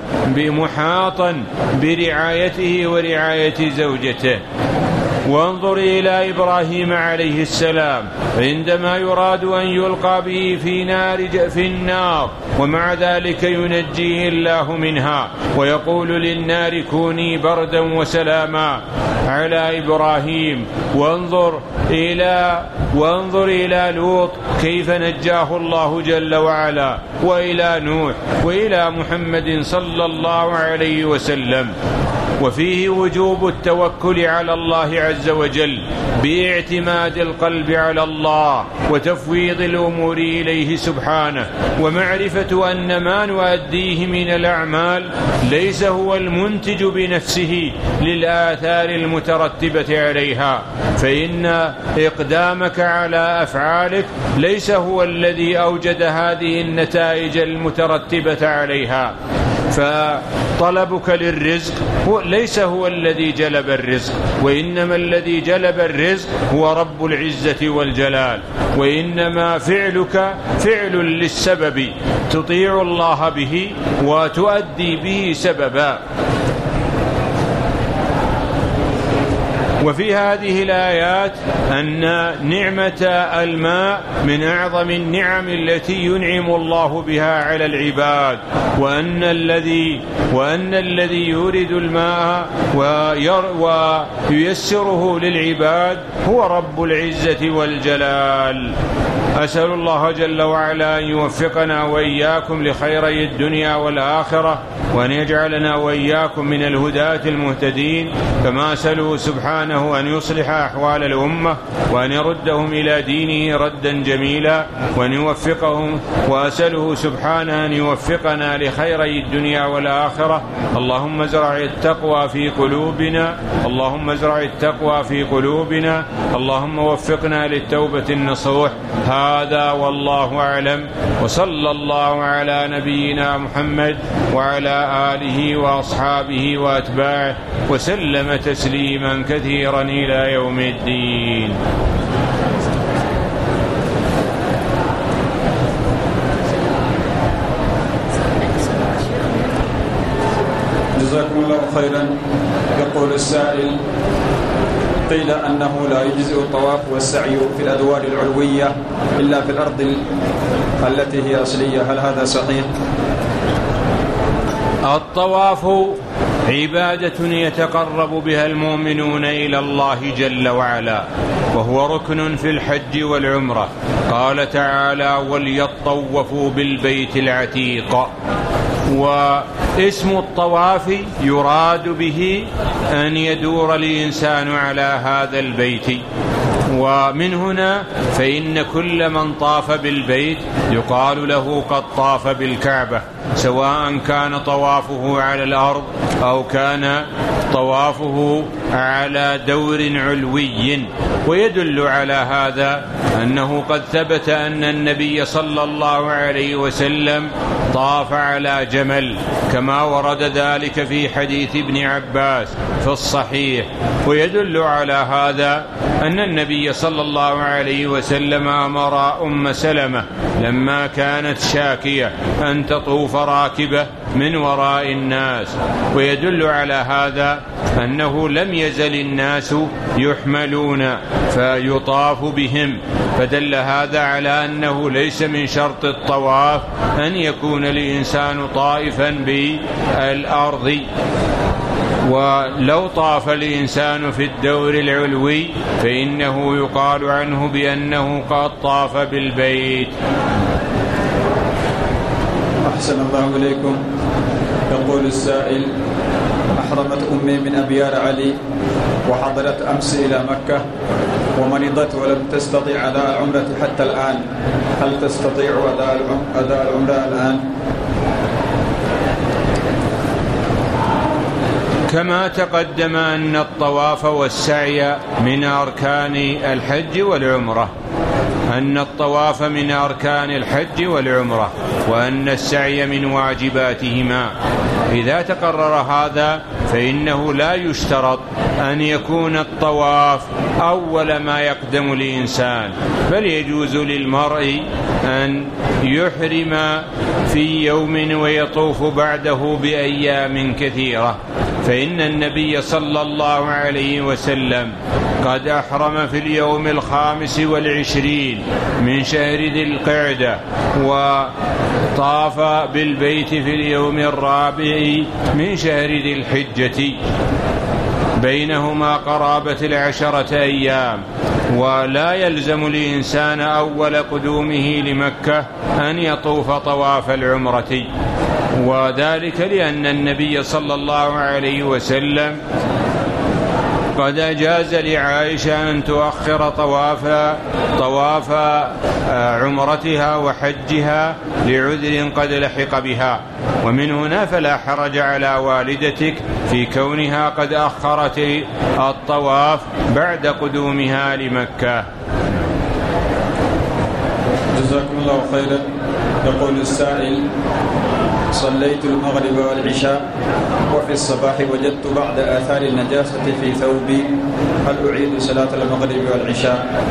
برعايته ورعاية زوجته. وانظر إلى إبراهيم عليه السلام عندما يراد أن يلقى به في النار ومع ذلك ينجيه الله منها ويقول للنار كوني بردا وسلاما على إبراهيم. وانظر إلى لوط كيف نجاه الله جل وعلا، وإلى نوح وإلى محمد صلى الله عليه وسلم. وفيه وجوب التوكل على الله عز وجل باعتماد القلب على الله وتفويض الأمور إليه سبحانه، ومعرفة أن ما نؤديه من الأعمال ليس هو المنتج بنفسه للآثار المترتبة عليها، فإن إقدامك على أفعالك ليس هو الذي أوجد هذه النتائج المترتبة عليها. فطلبك للرزق ليس هو الذي جلب الرزق، وإنما الذي جلب الرزق هو رب العزة والجلال، وإنما فعلك فعل للسبب تطيع الله به وتؤدي به سببا. وفي هذه الآيات أن نعمة الماء من أعظم النعم التي ينعم الله بها على العباد، وأن الذي يورد الماء وييسره للعباد هو رب العزة والجلال. أسأل الله جل وعلا أن يوفقنا وإياكم لخيري الدنيا والآخرة، وأن يجعلنا وإياكم من الهداة المهتدين، كما أسأله سبحانه أن يصلح أحوال الأمة وأن يردهم إلى دينه ردا جميلا وأن يوفقهم، وأسأله سبحانه أن يوفقنا لخيري الدنيا والآخرة. اللهم ازرع التقوى في قلوبنا، اللهم ازرع التقوى في قلوبنا، اللهم وفقنا للتوبة النصوح. هذا والله أعلم، وصلى الله على نبينا محمد وعلى آله وأصحابه وأتباعه وسلم تسليما كثيرا إلى يوم الدين. جزاكم الله خيرا. يقول السائل: قيل أنه لا يجزئ الطواف والسعي في الأدوار العلوية إلا في الأرض التي هي أصلية، هل هذا صحيح؟ الطواف عبادة يتقرب بها المؤمنون إلى الله جل وعلا، وهو ركن في الحج والعمرة. قال تعالى: وليطوفوا بالبيت العتيق. واسم الطواف يراد به أن يدور الإنسان على هذا البيت. ومن هنا فإن كل من طاف بالبيت يقال له قد طاف بالكعبة، سواء كان طوافه على الأرض أو كان طوافه على دور علوي. ويدل على هذا أنه قد ثبت أن النبي صلى الله عليه وسلم طاف على جمل، كما ورد ذلك في حديث ابن عباس في الصحيح. ويدل على هذا أن النبي صلى الله عليه وسلم أمر أم سلمة لما كانت شاكية أن تطوف راكبة من وراء الناس. ويدل على هذا أنه لم يزل الناس يحملون فيطاف بهم، فدل هذا على أنه ليس من شرط الطواف أن يكون الإنسان طائفا بالأرض. ولو طاف الإنسان في الدور العلوي فإنه يقال عنه بأنه قد طاف بالبيت. أحسن الله إليكم. يقول السائل: أحرمت أمي من أبيار علي وحضرت أمس إلى مكة ومرضت ولم تستطيع أداء العمرة حتى الآن، هل تستطيع أداء العمرة الآن؟ كما تقدم أن الطواف والسعي من أركان الحج والعمرة، أن الطواف من أركان الحج والعمرة، وأن السعي من واجباتهما. إذا تقرر هذا فإنه لا يشترط أن يكون الطواف أول ما يقدم الإنسان، بل يجوز للمرء أن يحرم في يوم ويطوف بعده بأيام كثيرة. فإن النبي صلى الله عليه وسلم قد أحرم في اليوم 25 من شهر ذي القعدة، وطاف بالبيت في اليوم 4 من شهر ذي الحجة، بينهما قرابة 10 أيام. ولا يلزم الإنسان أول قدومه لمكة أن يطوف طواف العمرة، وذلك لأن النبي صلى الله عليه وسلم قد أجاز لعائشة أن تؤخر طواف عمرتها وحجها لعذر قد لحق بها. ومن هنا فلا حرج على والدتك في كونها قد أخرت الطواف بعد قدومها لمكة. جزاكم الله خيرا. يقول السائل: صليت المغرب والعشاء وفي الصباح وجدت بعض آثار النجاسة في ثوبي، هل أعيد صلاة المغرب والعشاء؟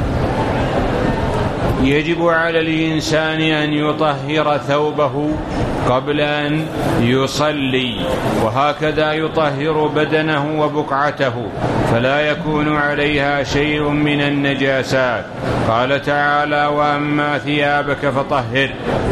يجب على الإنسان أن يطهر ثوبه قبل أن يصلي، وهكذا يطهر بدنه وبقعته فلا يكون عليها شيء من النجاسات. قال تعالى: وأما ثيابك فطهر.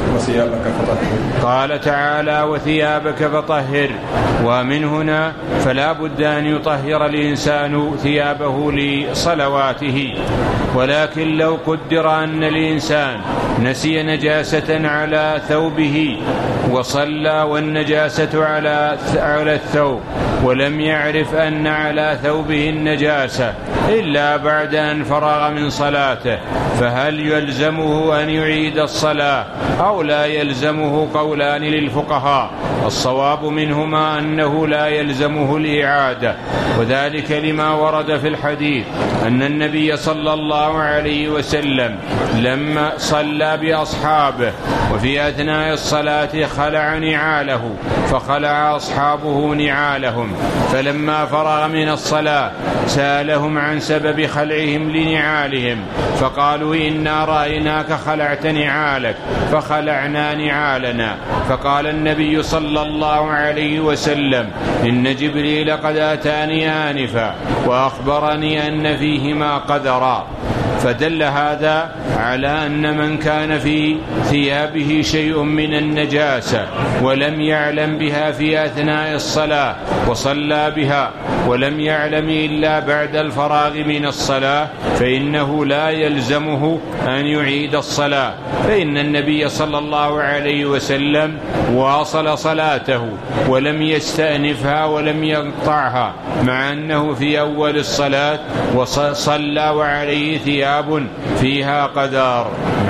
قال تعالى: وثيابك فطهر. ومن هنا فلا بد أن يطهر الإنسان ثيابه لصلواته. ولكن لو قدر أن الإنسان نسي نجاسة على ثوبه وصلى والنجاسة على الثوب ولم يعرف أن على ثوبه النجاسة إلا بعد أن فرغ من صلاته، فهل يلزمه أن يعيد الصلاة أو لا يلزمه؟ قولان للفقهاء، الصواب منهما أنه لا يلزمه الإعادة، وذلك لما ورد في الحديث أن النبي صلى الله عليه وسلم لما صلى بأصحابه وفي أثناء الصلاة خلع نعاله فخلع أصحابه نعالهم، فلما فرغ من الصلاة سألهم عن سبب خلعهم لنعالهم فقالوا: إنا رأيناك خلعت نعالك فخلعنا نعالنا. فقال النبي صلى الله عليه وسلم: إن جبريل قد أتاني آنفا وأخبرني أن فيهما قذرا. فدل هذا على أن من كان في ثيابه شيء من النجاسة ولم يعلم بها في أثناء الصلاة وصلى بها ولم يعلم إلا بعد الفراغ من الصلاة فإنه لا يلزمه أن يعيد الصلاة، فإن النبي صلى الله عليه وسلم واصل صلاته ولم يستأنفها ولم يقطعها، مع أنه في أول الصلاة وصلى وعليه ثياب فيها قدار.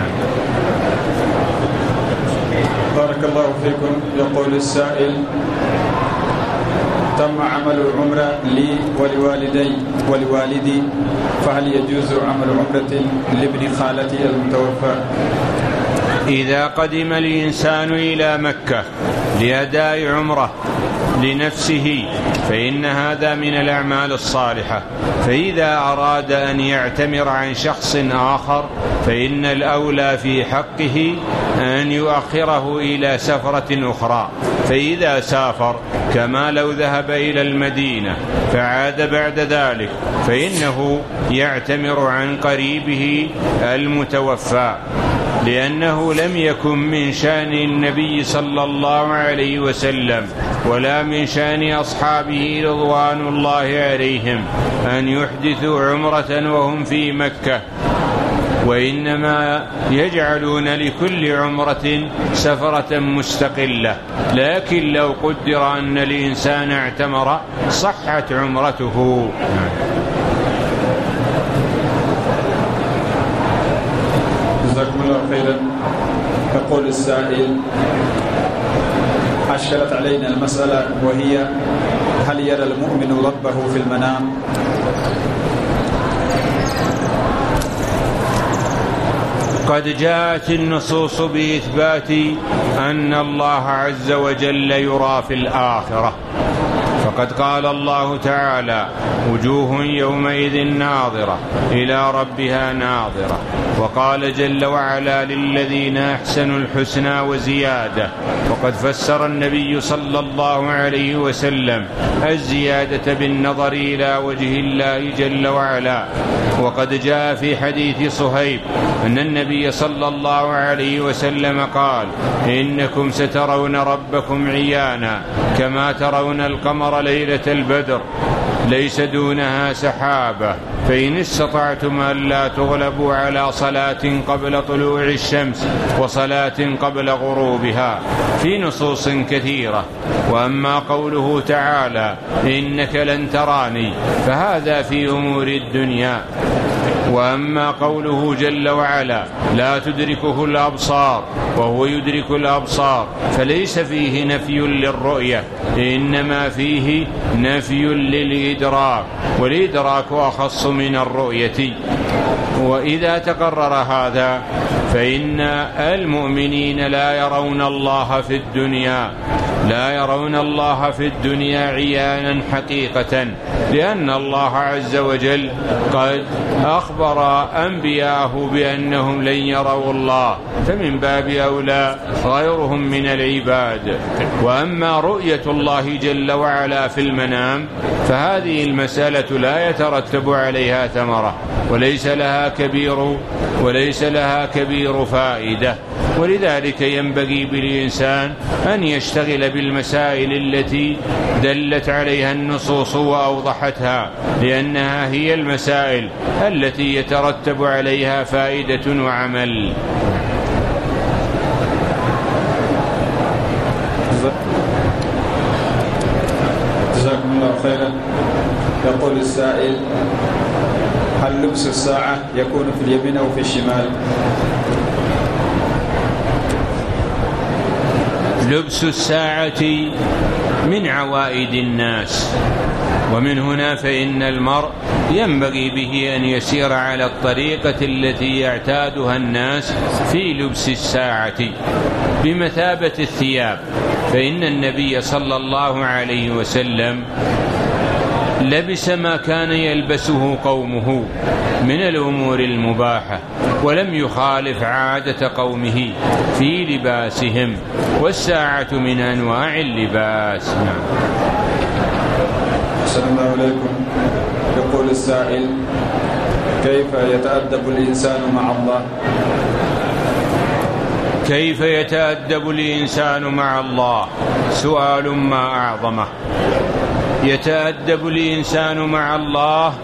بارك الله فيكم. يقول السائل: تم عمل العمرة لي ولوالدي، فهل يجوز عمل عمرة لابن خالتي المتوفى؟ إذا قدم الإنسان إلى مكة لأداء عمرة لنفسه فإن هذا من الأعمال الصالحة، فإذا أراد أن يعتمر عن شخص آخر فإن الأولى في حقه أن يؤخره إلى سفرة أخرى، فإذا سافر كما لو ذهب إلى المدينة فعاد بعد ذلك فإنه يعتمر عن قريبه المتوفى، لأنه لم يكن من شأن النبي صلى الله عليه وسلم ولا من شأن أصحابه رضوان الله عليهم أن يحدثوا عمرة وهم في مكة، وإنما يجعلون لكل عمرة سفرة مستقلة، لكن لو قدر أن الإنسان اعتمر صحت عمرته. جزاكم الله خيرا. يقول السائل: أشكلت علينا المسألة، وهي: هل يرى المؤمن ربه في المنام؟ قد جاءت النصوص بإثبات أن الله عز وجل يرى في الآخرة، فقد قال الله تعالى: وجوه يومئذ ناظرة إلى ربها ناظرة، وقال جل وعلا: للذين أحسنوا الحسنى وزيادة، وقد فسر النبي صلى الله عليه وسلم الزيادة بالنظر إلى وجه الله جل وعلا. وقد جاء في حديث صهيب أن النبي صلى الله عليه وسلم قال: إنكم سترون ربكم عيانا كما ترون القمر ليلة البدر ليس دونها سحابة، فإن استطعتم ألا تغلبوا على صلاة قبل طلوع الشمس وصلاة قبل غروبها، في نصوص كثيرة. وأما قوله تعالى: إنك لن تراني، فهذا في أمور الدنيا. وأما قوله جل وعلا: لا تدركه الأبصار وهو يدرك الأبصار، فليس فيه نفي للرؤية، إنما فيه نفي للإدراك، والإدراك أخص من الرؤية. وإذا تقرر هذا فإن المؤمنين لا يرون الله في الدنيا عيانا حقيقة، لأن الله عز وجل قد أخبر أنبياءه بأنهم لن يروا الله، فمن باب أولى غيرهم من العباد. وأما رؤية الله جل وعلا في المنام فهذه المسألة لا يترتب عليها ثمرة وليس لها كبير فائدة، ولذلك ينبغي بالإنسان أن يشتغل بالمسائل التي دلت عليها النصوص وأوضحتها، لأنها هي المسائل التي يترتب عليها فائدة وعمل. جزاكم الله خيرا. يقول السائل: هل لبس الساعة يكون في اليمين أو في الشمال؟ لبس الساعة من عوائد الناس، ومن هنا فإن المرء ينبغي به أن يسير على الطريقة التي يعتادها الناس في لبس الساعة بمثابة الثياب، فإن النبي صلى الله عليه وسلم لبس ما كان يلبسه قومه من الأمور المباحة، ولم يخالف عادة قومه في لباسهم، والساعة من أنواع اللباس. السلام عليكم. يقول السائل: كيف يتأدب الإنسان مع الله؟ كيف يتأدب الإنسان مع الله؟ سؤال ما أعظمه. يتأدب الإنسان مع الله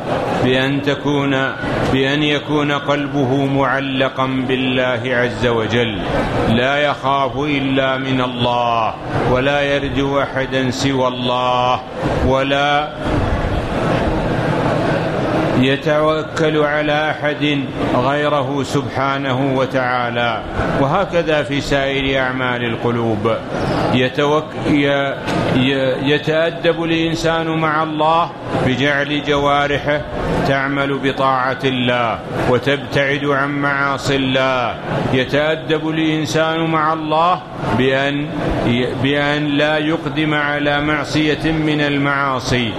بأن يكون قلبه معلقا بالله عز وجل، لا يخاف إلا من الله، ولا يرجو أحدا سوى الله، ولا يتوكل على أحد غيره سبحانه وتعالى. وهكذا في سائر أعمال القلوب، يتأدب الإنسان مع الله بجعل جوارحه تعمل بطاعة الله وتبتعد عن معاصي الله. يتأدب الإنسان مع الله بأن لا يقدم على معصية من المعاصي،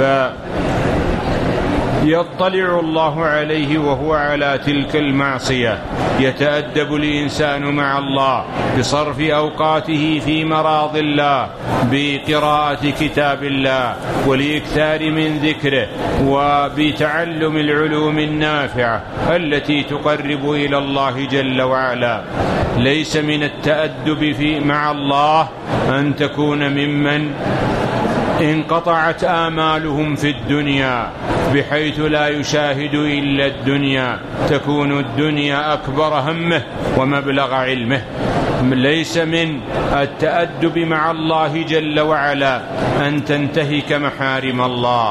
يطلع الله عليه وهو على تلك المعصية. يتأدب الإنسان مع الله بصرف أوقاته في مراض الله، بقراءة كتاب الله والإكثار من ذكره، وبتعلم العلوم النافعة التي تقرب إلى الله جل وعلا. ليس من التأدب مع الله أن تكون ممن انقطعت آمالهم في الدنيا بحيث لا يشاهد إلا الدنيا، تكون الدنيا أكبر همه ومبلغ علمه. ليس من التأدب مع الله جل وعلا أن تنتهك محارم الله.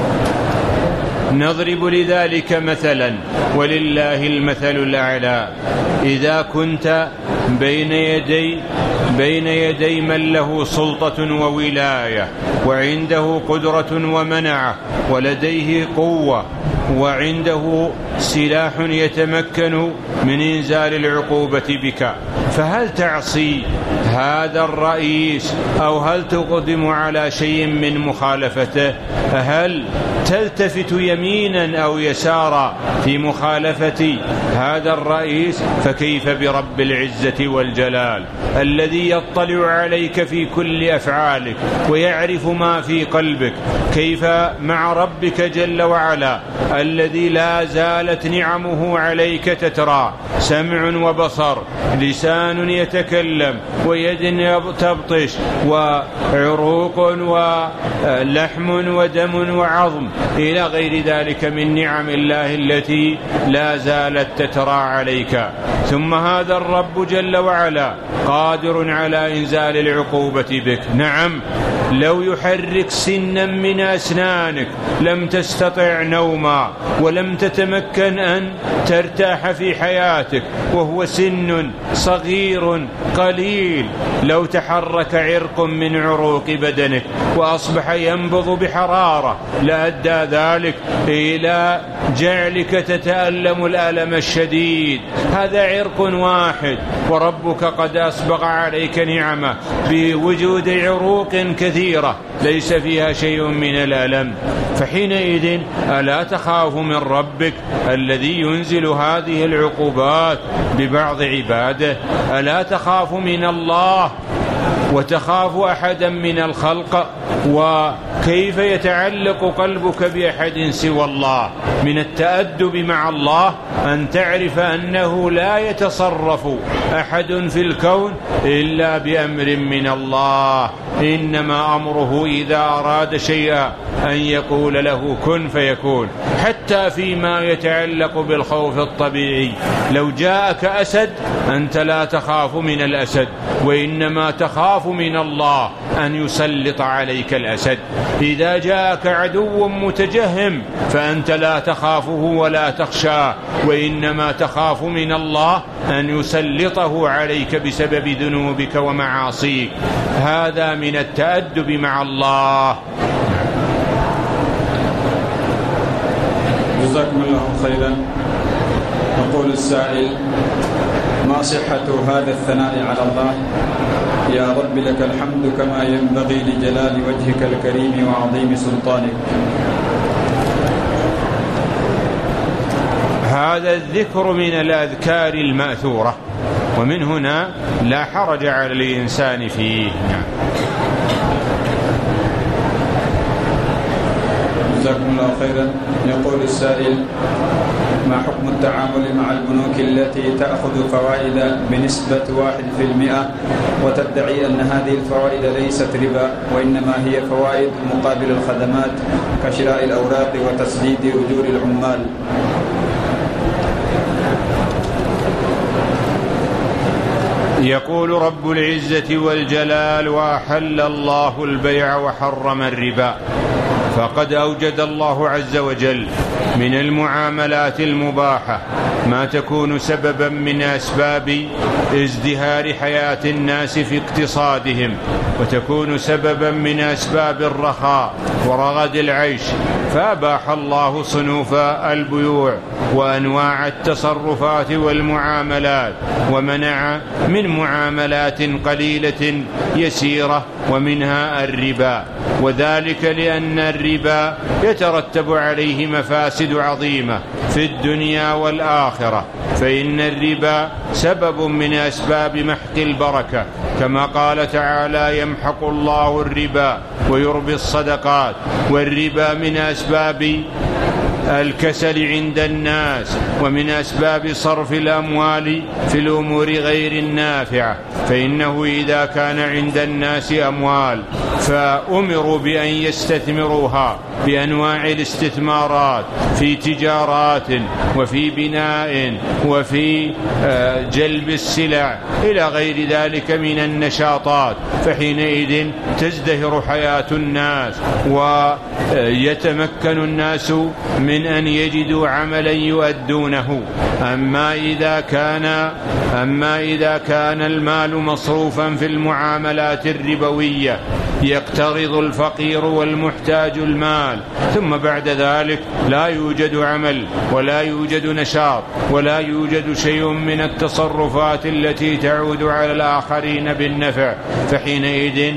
نضرب لذلك مثلا، ولله المثل الأعلى. إذا كنت بين يدي من له سلطة وولاية، وعنده قدرة ومنعة، ولديه قوة، وعنده سلاح يتمكن من إنزال العقوبة بك، فهل تعصي هذا الرئيس أو هل تقدم على شيء من مخالفته؟ هل تلتفت يمينا أو يسارا في مخالفة هذا الرئيس؟ فكيف برب العزة والجلال الذي يطلع عليك في كل أفعالك ويعرف ما في قلبك؟ كيف مع ربك جل وعلا الذي لا زالت نعمه عليك تترى، سمع وبصر، لسان يتكلم، ويد تبطش، وعروق ولحم ودم وعظم، إلى غير ذلك من نعم الله التي لا زالت تترى عليك. ثم هذا الرب جل وعلا قادر على إنزال العقوبة بك. نعم، لو يحرك سنا من أسنانك لم تستطع نوما، ولم تتمكن أن ترتاح في حياتك، وهو سن صغير قليل. لو تحرك عرق من عروق بدنك وأصبح ينبض بحرارة لأدى ذلك إلى جعلك تتألم الألم الشديد. هذا عرق واحد، وربك قد أسبغ عليك نعمة بوجود عروق كثيرة ليس فيها شيء من الألم. فحينئذ ألا تخاف من ربك الذي ينزل هذه العقوبات ببعض عباده؟ ألا تخاف من الله وتخاف أحدا من الخلق؟ وكيف يتعلق قلبك بأحد سوى الله؟ من التأدب مع الله أن تعرف أنه لا يتصرف أحد في الكون إلا بأمر من الله، إنما أمره إذا أراد شيئا أن يقول له كن فيكون. حتى فيما يتعلق بالخوف الطبيعي، لو جاءك أسد أنت لا تخاف من الأسد، وإنما تخاف من الله أن يسلط عليك الأسد. إذا جاءك عدو متجهم فأنت لا تخافه ولا تخشاه، وإنما تخاف من الله أن يسلطه عليك بسبب ذنوبك ومعاصيك. هذا من التأدب مع الله. جزاكم الله خيرا. يقول السائل: ما صحة هذا الثناء على الله؟ يا رب لك الحمد كما ينبغي لجلال وجهك الكريم وعظيم سلطانك. هذا الذكر من الأذكار المأثورة، ومن هنا لا حرج على الإنسان فيه. جزاكم الله خيرا. يقول السائل: ما حكم التعامل مع البنوك التي تأخذ فوائد بنسبة 1% وتدعي أن هذه الفوائد ليست ربا وإنما هي فوائد مقابل الخدمات كشراء الأوراق وتسديد أجور العمال؟ يقول رب العزة والجلال: وأحل الله البيع وحرم الربا. فقد أوجد الله عز وجل من المعاملات المباحة ما تكون سببا من أسباب ازدهار حياة الناس في اقتصادهم، وتكون سببا من أسباب الرخاء ورغد العيش، فأباح الله صنوف البيوع وأنواع التصرفات والمعاملات، ومنع من معاملات قليلة يسيرة ومنها الربا، وذلك لأن الربا يترتب عليه مفاسد عظيمة في الدنيا والآخرة، فإن الربا سبب من أسباب محق البركة، كما قال تعالى: يمحق الله الربا ويربي الصدقات. والربا من أسباب الكسل عند الناس ومن أسباب صرف الأموال في الأمور غير النافعة، فإنه إذا كان عند الناس أموال فأمروا بأن يستثمروها بأنواع الاستثمارات في تجارات وفي بناء وفي جلب السلع إلى غير ذلك من النشاطات، فحينئذ تزدهر حياة الناس ويتمكن الناس من أن يجدوا عملا يؤدونه. أما إذا كان المال مصروفا في المعاملات الربوية يقترض الفقير والمحتاج المال، ثم بعد ذلك لا يوجد عمل ولا يوجد نشاط ولا يوجد شيء من التصرفات التي تعود على الآخرين بالنفع، فحينئذ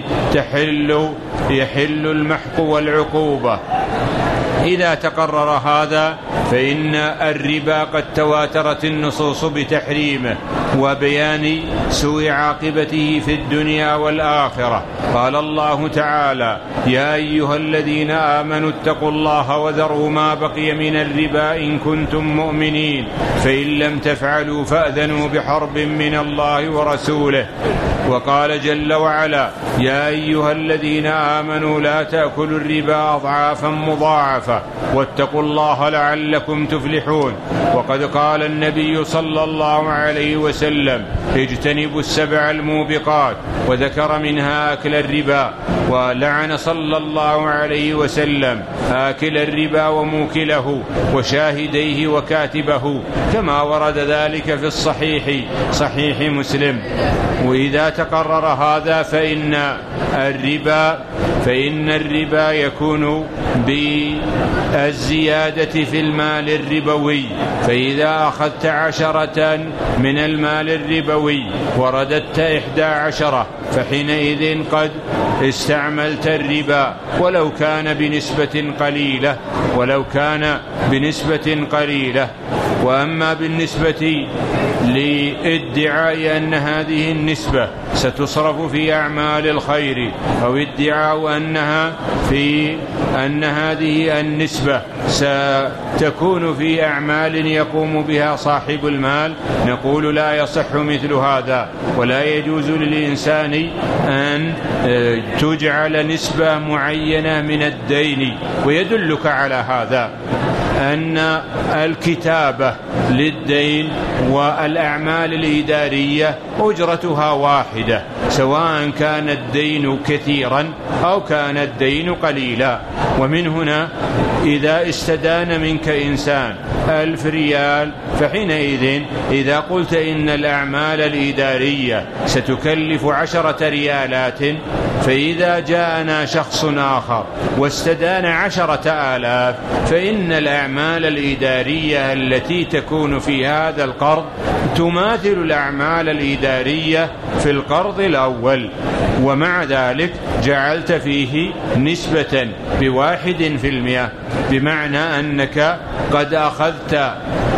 يحل المحق والعقوبة. إذا تقرر هذا فإن الربا قد تواترت النصوص بتحريمه وبيان سوء عاقبته في الدنيا والآخرة. قال الله تعالى: يا أيها الذين آمنوا اتقوا الله وذروا ما بقي من الربا إن كنتم مؤمنين، فإن لم تفعلوا فأذنوا بحرب من الله ورسوله. وقال جل وعلا: يا أيها الذين آمنوا لا تأكلوا الربا أضعافا مضاعفة واتقوا الله لعلكم تفلحون. وقد قال النبي صلى الله عليه وسلم: اجتنبوا السبع الموبقات، وذكر منها أكل الربا، ولعن صلى الله عليه وسلم آكل الربا وموكله وشاهديه وكاتبه، كما ورد ذلك في الصحيح صحيح مسلم. وإذا تقرر هذا فإن الربا يكون بالزيادة في المال الربوي، فإذا أخذت 10 من المال الربوي ورددت 11 فحينئذ قد استعملت الربا ولو كان بنسبة قليلة. وأما بالنسبة لادعاء أن هذه النسبة ستصرف في أعمال الخير، أو ادعاء أن هذه النسبة ستكون في أعمال يقوم بها صاحب المال، نقول لا يصح مثل هذا، ولا يجوز للإنسان أن تجعل نسبة معينة من الدين. ويدلك على هذا أن الكتابة للدين والأعمال الإدارية أجرتها واحدة، سواء كان الدين كثيرا أو كان الدين قليلا. ومن هنا إذا استدان منك إنسان 1000 ريال، فحينئذ إذا قلت إن الأعمال الإدارية ستكلف 10 ريالات، فإذا جاءنا شخص آخر واستدان 10,000 فإن الأعمال الإدارية التي تكون في هذا القرض تماثل الأعمال الإدارية في القرض الأول، ومع ذلك جعلت فيه نسبة ب1%، بمعنى أنك قد أخذت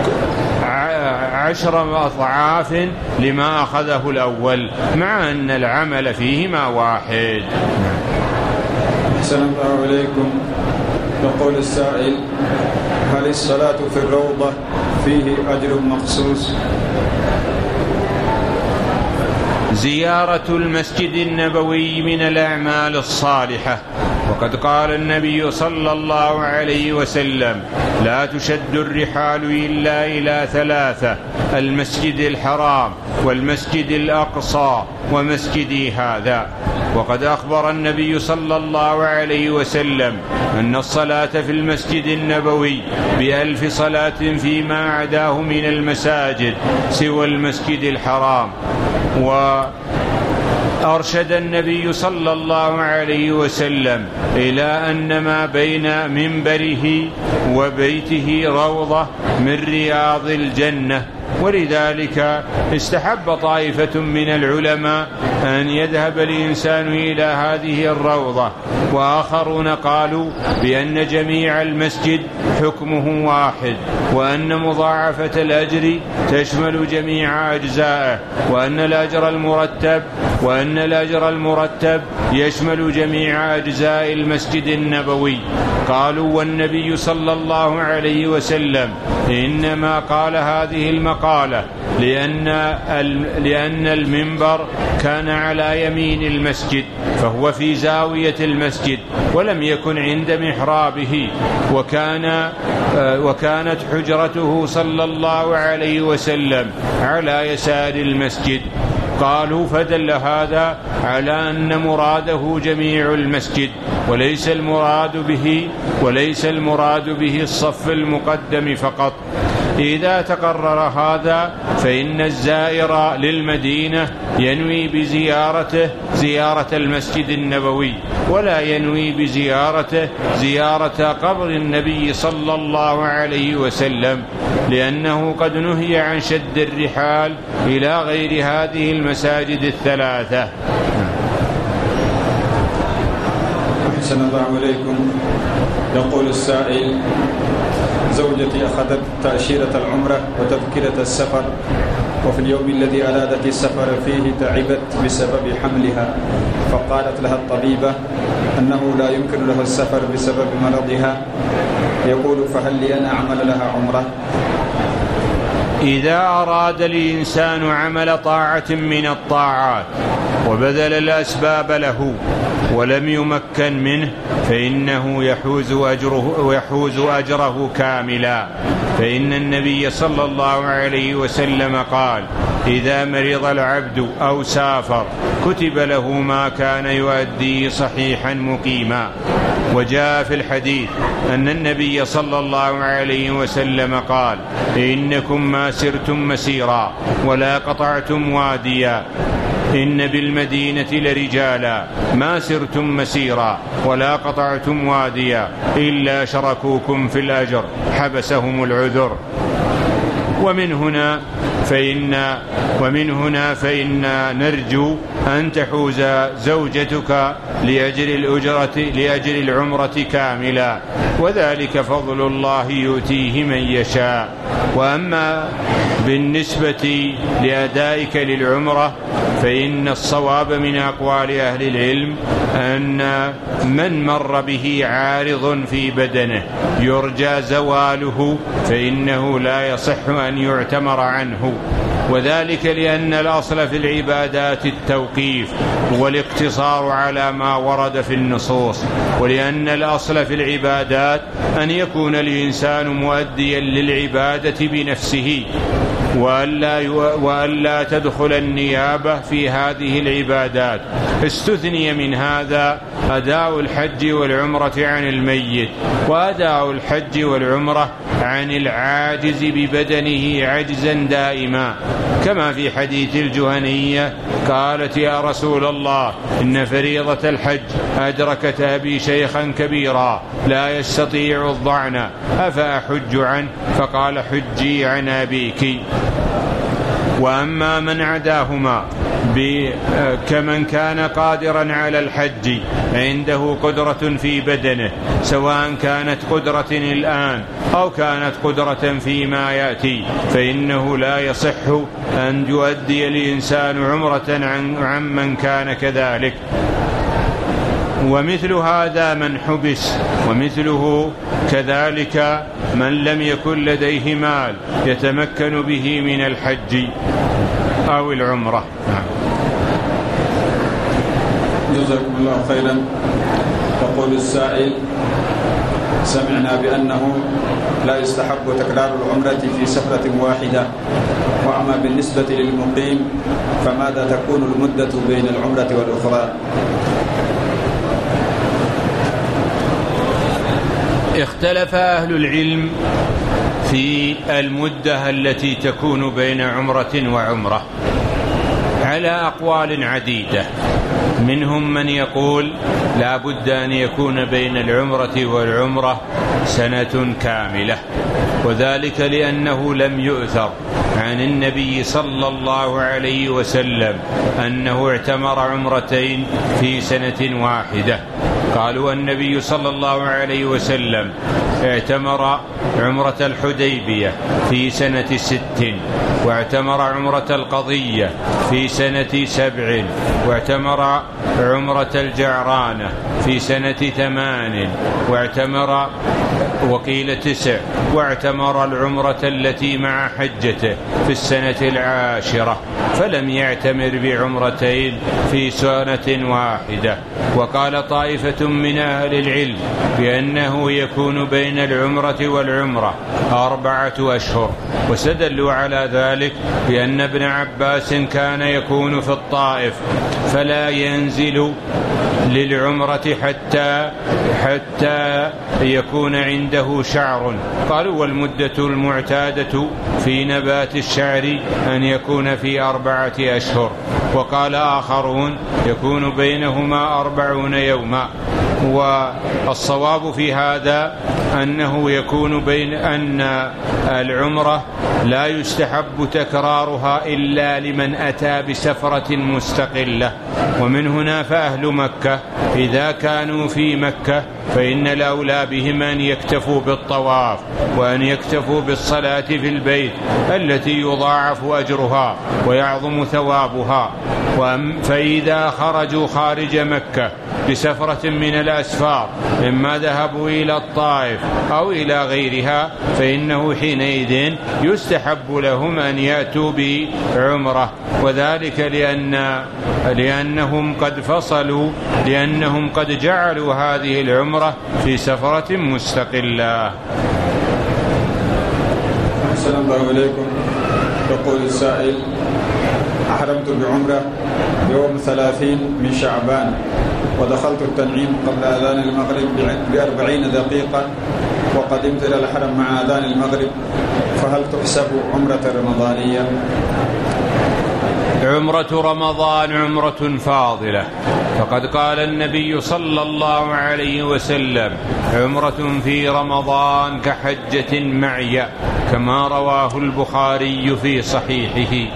10 أضعاف لما أخذه الأول، مع أن العمل فيهما واحد. أحسن الله إليكم. يقول السائل: هل الصلاة في الروضة فيه أجر مخصوص؟ زيارة المسجد النبوي من الأعمال الصالحة، وقد قال النبي صلى الله عليه وسلم: لا تشد الرحال إلا إلى ثلاثة: المسجد الحرام، والمسجد الأقصى، ومسجدي هذا. وقد أخبر النبي صلى الله عليه وسلم أن الصلاة في المسجد النبوي ب1000 صلاة فيما عداه من المساجد سوى المسجد الحرام. وأرشد النبي صلى الله عليه وسلم إلى أن ما بين منبره وبيته روضة من رياض الجنة، ولذلك استحب طائفة من العلماء أن يذهب الإنسان إلى هذه الروضة، وآخرون قالوا بأن جميع المسجد حكمه واحد، وأن مضاعفة الأجر تشمل جميع أجزائه، وأن الأجر المرتب يشمل جميع أجزاء المسجد النبوي. قالوا: والنبي صلى الله عليه وسلم إنما قال هذه المقالة لأن المنبر كان على يمين المسجد، فهو في زاوية المسجد، ولم يكن عند محرابه، وكانت حجرته صلى الله عليه وسلم على يسار المسجد. قالوا: فدل هذا على أن مراده جميع المسجد، وليس المراد به الصف المقدم فقط. إذا تقرر هذا فإن الزائر للمدينة ينوي بزيارته زيارة المسجد النبوي، ولا ينوي بزيارته زيارة قبر النبي صلى الله عليه وسلم، لأنه قد نهي عن شد الرحال إلى غير هذه المساجد الثلاثة. أحسن الله إليكم. يقول السائل: زوجتي أخذت تأشيرة العمرة وتذكرة السفر، وفي اليوم الذي أرادت السفر فيه تعبت بسبب حملها، فقالت لها الطبيبة أنه لا يمكن لها السفر بسبب مرضها. يقول: فهل لي أن أعمل لها عمرة؟ إذا أراد الإنسان عمل طاعة من الطاعات وبذل الأسباب له ولم يمكن منه فإنه يحوز أجره كاملا، فإن النبي صلى الله عليه وسلم قال: إذا مرض العبد أو سافر كتب له ما كان يؤديه صحيحا مقيما. وجاء في الحديث أن النبي صلى الله عليه وسلم قال: إنكم ما سرتم مسيرا ولا قطعتم واديا، إن بالمدينة لرجالا ما سرتم مسيرا ولا قطعتم واديا إلا شركوكم في الأجر حبسهم العذر. ومن هنا فإن نرجو أن تحوز زوجتك لأجر العمرة كاملا، وذلك فضل الله يؤتيه من يشاء. وأما بالنسبة لأدائك للعمرة فإن الصواب من أقوال أهل العلم أن من مر به عارض في بدنه يرجى زواله فإنه لا يصح أن يعتمر عنه، وذلك لأن الأصل في العبادات التوقيف والاقتصار على ما ورد في النصوص، ولأن الأصل في العبادات أن يكون الإنسان مؤديا للعبادة بنفسه، وألا تدخل النيابة في هذه العبادات. استثني من هذا أداء الحج والعمرة عن الميت، وأداء الحج والعمرة عن العاجز ببدنه عجزا دائما، كما في حديث الجهنية قالت: يا رسول الله إن فريضة الحج أدركت أبي شيخا كبيرا لا يستطيع الضعن أفأحج عنه؟ فقال: حجي عن أبيك. وأما من عداهما كمن كان قادرا على الحج عنده قدرة في بدنه، سواء كانت قدرة الآن أو كانت قدرة فيما يأتي، فإنه لا يصح أن يؤدي الإنسان عمرة عن من كان كذلك. ومثل هذا من حبس، ومثله كذلك من لم يكن لديه مال يتمكن به من الحج أو العمرة. جزاكم الله خيرا. يقول السائل: سمعنا بأنه لا يستحب تكرار العمرة في سفرة واحدة، وأما بالنسبة للمقيم فماذا تكون المدة بين العمرة والأخرى؟ اختلف أهل العلم في المدة التي تكون بين عمرة وعمرة على أقوال عديدة. منهم من يقول لا بد أن يكون بين العمرة والعمرة سنة كاملة، وذلك لأنه لم يؤثر عن النبي صلى الله عليه وسلم أنه اعتمر عمرتين في سنة واحدة. قالوا النبي صلى الله عليه وسلم اعتمر عمرة الحديبية في سنة 6، واعتمر عمرة القضية في سنة 7، واعتمر عمرة الجعرانة في سنة 8، واعتمر وقيل 9، واعتمر العمرة التي مع حجته في السنة 10، فلم يعتمر بعمرتين في سنة واحدة. وقال طائفة من أهل العلم بأنه يكون بين العمرة والعمرة 4 أشهر، واستدلوا على ذلك بأن ابن عباس كان يكون في الطائف فلا ينزل للعمرة حتى يكون عنده شعر. قالوا والمدة المعتادة في نبات الشعر أن يكون في 4 أشهر. وقال آخرون يكون بينهما 40 يوما. والصواب في هذا أنه يكون بين أن العمرة لا يستحب تكرارها إلا لمن أتى بسفرة مستقلة. ومن هنا فأهل مكة إذا كانوا في مكة فإن الأولى بهم أن يكتفوا بالطواف وأن يكتفوا بالصلاة في البيت التي يضاعف أجرها ويعظم ثوابها. فإذا خرجوا خارج مكة بسفرة من الأسفار إما ذهبوا إلى الطائف أو إلى غيرها فإنه حينئذ يستحب لهم أن يأتوا بعمرة، وذلك لأنهم قد فصلوا، لأنهم قد جعلوا هذه العمرة في سفرة مستقلة. السلام الله عليكم. يقول السائل: أحرمت بعمرة يوم 30 من شعبان، ودخلت التنعيم قبل أذان المغرب ب40 دقيقة، وقدمت إلى الحرم مع أذان المغرب، فهل تحسب عمرة رمضانية؟ عمرة رمضان عمرة فاضلة، فقد قال النبي صلى الله عليه وسلم: عمرة في رمضان كحجة معي، كما رواه البخاري في صحيحه.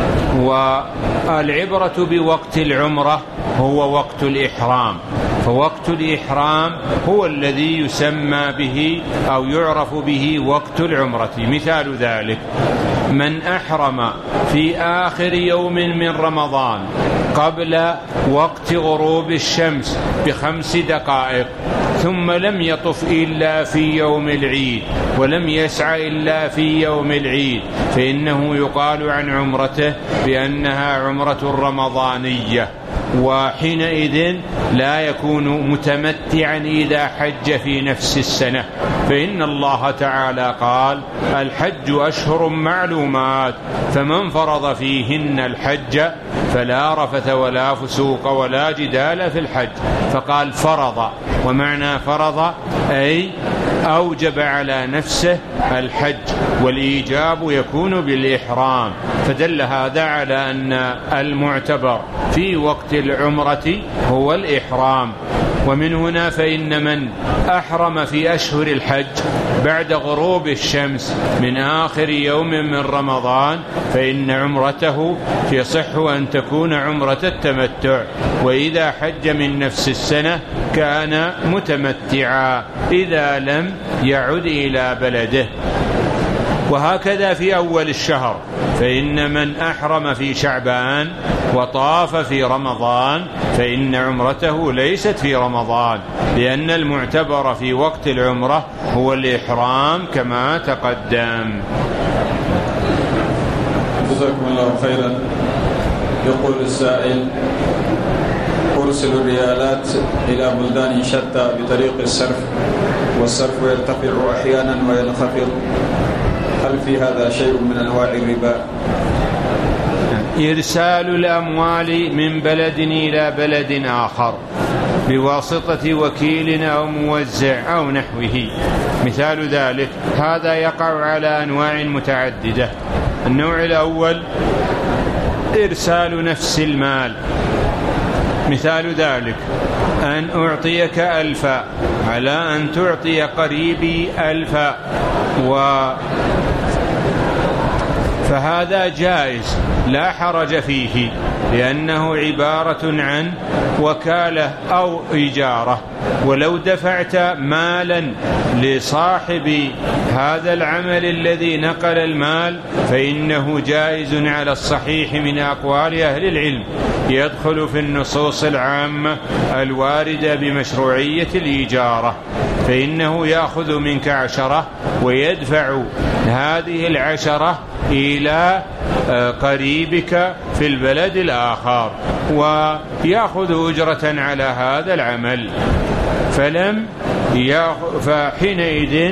والعبرة بوقت العمرة هو وقت الإحرام، فوقت الإحرام هو الذي يسمى به أو يعرف به وقت العمرة. مثال ذلك: من أحرم في آخر يوم من رمضان قبل وقت غروب الشمس ب5 دقائق ثم لم يطف إلا في يوم العيد ولم يسعى إلا في يوم العيد فإنه يقال عن عمرته بأنها عمرة رمضانية، وحينئذ لا يكون متمتعا إذا حج في نفس السنة، فإن الله تعالى قال: الحج أشهر معلومات، فمن فرض فيهن الحج فلا رفث ولا فسوق ولا جدال في الحج. فقال فرض، ومعنى فرض أي أوجب على نفسه الحج، والإيجاب يكون بالإحرام، فدل هذا على أن المعتبر في وقت العمرة هو الإحرام. ومن هنا فإن من أحرم في أشهر الحج بعد غروب الشمس من آخر يوم من رمضان فإن عمرته يصح أن تكون عمرة التمتع، وإذا حج من نفس السنة كان متمتعا إذا لم يعد إلى بلده. وهكذا في أول الشهر، فإن من أحرم في شعبان وطاف في رمضان فإن عمرته ليست في رمضان، لأن المعتبر في وقت العمرة هو الإحرام كما تقدم. جزاكم الله خيرا. يقول السائل: أرسل الريالات إلى بلدان شتى بطريق الصرف، والصرف يرتفع أحيانا وينخفض، هل في هذا شيء من أنواع الربا؟ إرسال الأموال من بلد إلى بلد آخر بواسطة وكيل أو موزع أو نحوه، مثال ذلك هذا يقع على أنواع متعددة. النوع الأول إرسال نفس المال، مثال ذلك أن أعطيك 1000 على أن تعطي قريبي 1000 فهذا جائز لا حرج فيه، لأنه عبارة عن وكالة أو إجارة. ولو دفعت مالا لصاحب هذا العمل الذي نقل المال فإنه جائز على الصحيح من أقوال أهل العلم، يدخل في النصوص العامة الواردة بمشروعية الإجارة، فإنه يأخذ منك 10 ويدفع هذه 10 إلى قريبك في البلد الآخر ويأخذ أجرة على هذا العمل، فحينئذ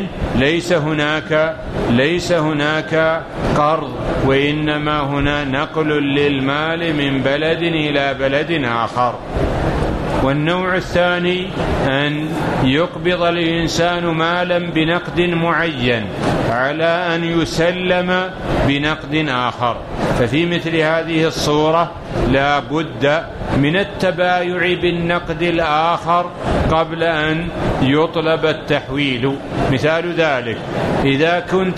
ليس هناك قرض، وإنما هنا نقل للمال من بلد إلى بلد آخر. والنوع الثاني أن يقبض الإنسان مالا بنقد معين على أن يسلم بنقد آخر، ففي مثل هذه الصورة لا بد من التبايع بالنقد الآخر قبل أن يطلب التحويل. مثال ذلك إذا كنت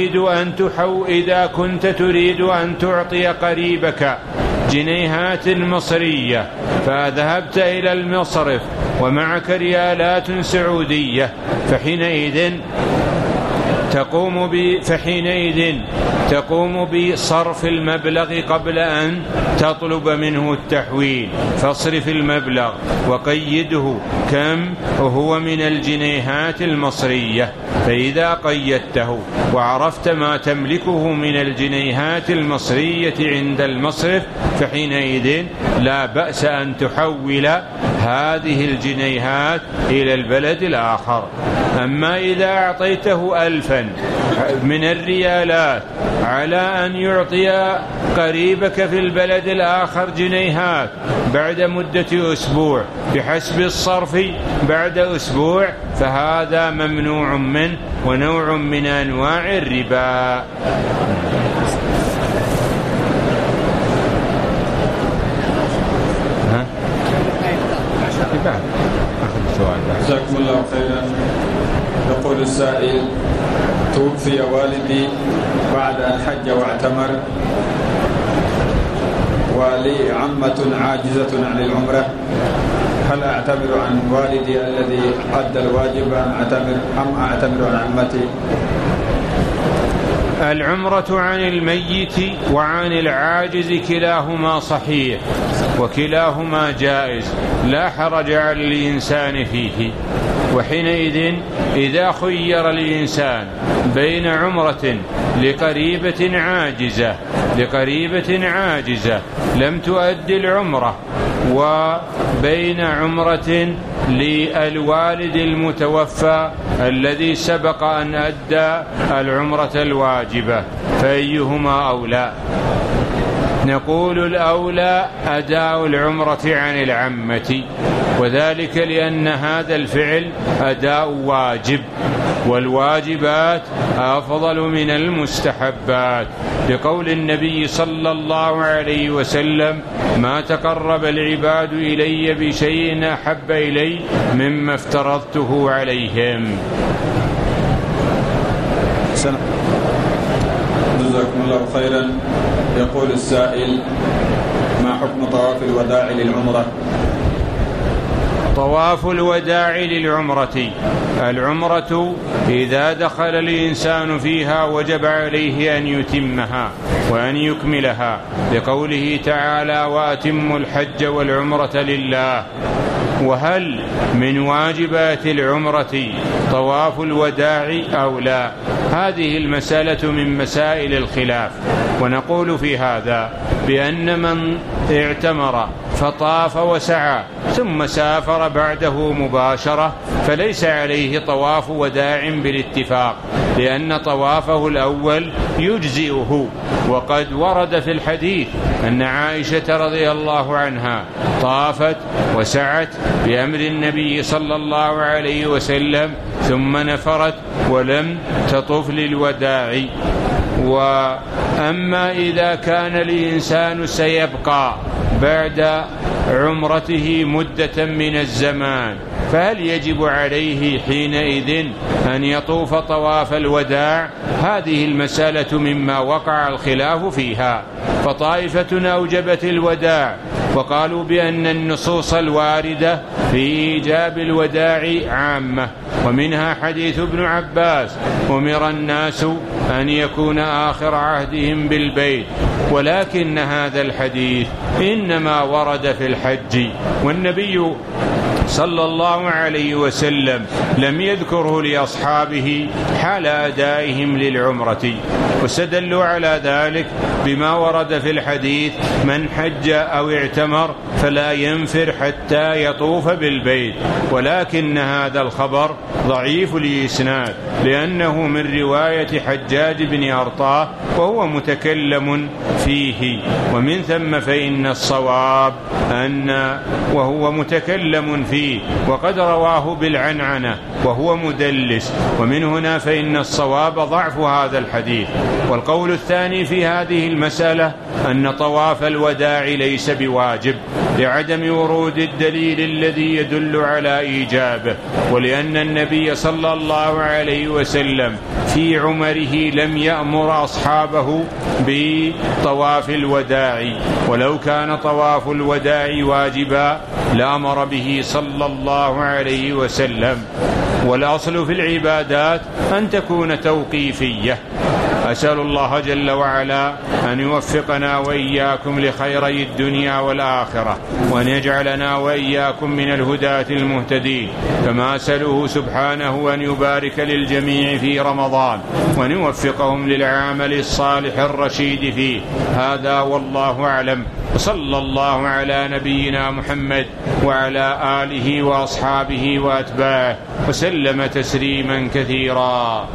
تريد أن تعطي قريبك جنيهات مصرية فذهبت إلى المصرف ومعك ريالات سعودية، فحينئذ تقوم بصرف المبلغ قبل أن تطلب منه التحويل، فاصرف المبلغ وقيده كم هو من الجنيهات المصرية، فإذا قيدته وعرفت ما تملكه من الجنيهات المصرية عند المصرف فحينئذ لا بأس أن تحول هذه الجنيهات إلى البلد الآخر. أما إذا أعطيته 1000 من الريالات على أن يعطي قريبك في البلد الآخر جنيهات بعد مدة أسبوع بحسب الصرف بعد أسبوع، فهذا ممنوع منه ونوع من أنواع الربا. جزاكم الله خيرا. يقول السائل: توفي والدي بعد أن حج واعتمر، ولي عمة عاجزة عن العمرة، هل أعتمر عن والدي الذي أدى الواجب أم أعتمر عن عمتي؟ العمرة عن الميت وعن العاجز كلاهما صحيح وكلاهما جائز، لا حرج على الإنسان فيه. وحينئذ إذا خير الإنسان بين عمرة لقريبة عاجزة لم تؤدي العمرة وبين عمرة للوالد المتوفى الذي سبق أن أدى العمرة الواجبة، فأيهما أولى؟ نقول الأولى أداء العمرة عن العمة، وذلك لأن هذا الفعل أداء واجب، والواجبات أفضل من المستحبات، لقول النبي صلى الله عليه وسلم: ما تقرب العباد إلي بشيء أحب إلي مما افترضته عليهم. جزاكم الله خيرا. يقول السائل: ما حكم طواف الوداع للعمرة؟ طواف الوداع للعمرة. العمرة إذا دخل الإنسان فيها وجب عليه أن يتمها وأن يكملها، لقوله تعالى: وأتموا الحج والعمرة لله. وهل من واجبات العمرة طواف الوداع أو لا؟ هذه المسألة من مسائل الخلاف، ونقول في هذا بأن من اعتمر فطاف وسعى ثم سافر بعده مباشرة فليس عليه طواف وداع بالاتفاق، لأن طوافه الأول يجزئه. وقد ورد في الحديث أن عائشة رضي الله عنها طافت وسعت بأمر النبي صلى الله عليه وسلم ثم نفرت ولم تطف للوداع. وأما إذا كان الإنسان سيبقى بعد عمرته مدة من الزمان، فهل يجب عليه حينئذ أن يطوف طواف الوداع؟ هذه المسألة مما وقع الخلاف فيها، فطائفة أوجبت الوداع وقالوا بأن النصوص الواردة في إيجاب الوداع عامة، ومنها حديث ابن عباس: أمر الناس أن يكون آخر عهدهم بالبيت. ولكن هذا الحديث إنما ورد في الحج، والنبي صلى الله عليه وسلم لم يذكره لأصحابه حال أدائهم للعمرة، واستدلوا على ذلك بما ورد في الحديث: من حج أو اعتمر فلا ينفر حتى يطوف بالبيت. ولكن هذا الخبر ضعيف الإسناد، لأنه من رواية حجاج بن أرطاه وهو متكلم فيه، ومن ثم فإن الصواب وهو متكلم فيه وقد رواه بالعنعنة وهو مدلس، ومن هنا فإن الصواب ضعف هذا الحديث. والقول الثاني في هذه المسألة أن طواف الوداع ليس بواجب، لعدم ورود الدليل الذي يدل على إيجابه، ولأن النبي صلى الله عليه وسلم في عمره لم يأمر أصحابه بطواف الوداع، ولو كان طواف الوداع واجبا لأمر به صلى الله عليه وسلم. والأصل في العبادات أن تكون توقيفية. أسأل الله جل وعلا أن يوفقنا وإياكم لخيري الدنيا والآخرة، وأن يجعلنا وإياكم من الهداة المهتدين، كما أسأله سبحانه أن يبارك للجميع في رمضان، وأن يوفقهم للعمل الصالح الرشيد فيه. هذا والله أعلم، وصلى الله على نبينا محمد وعلى آله وأصحابه وأتباعه وسلم تسليما كثيرا.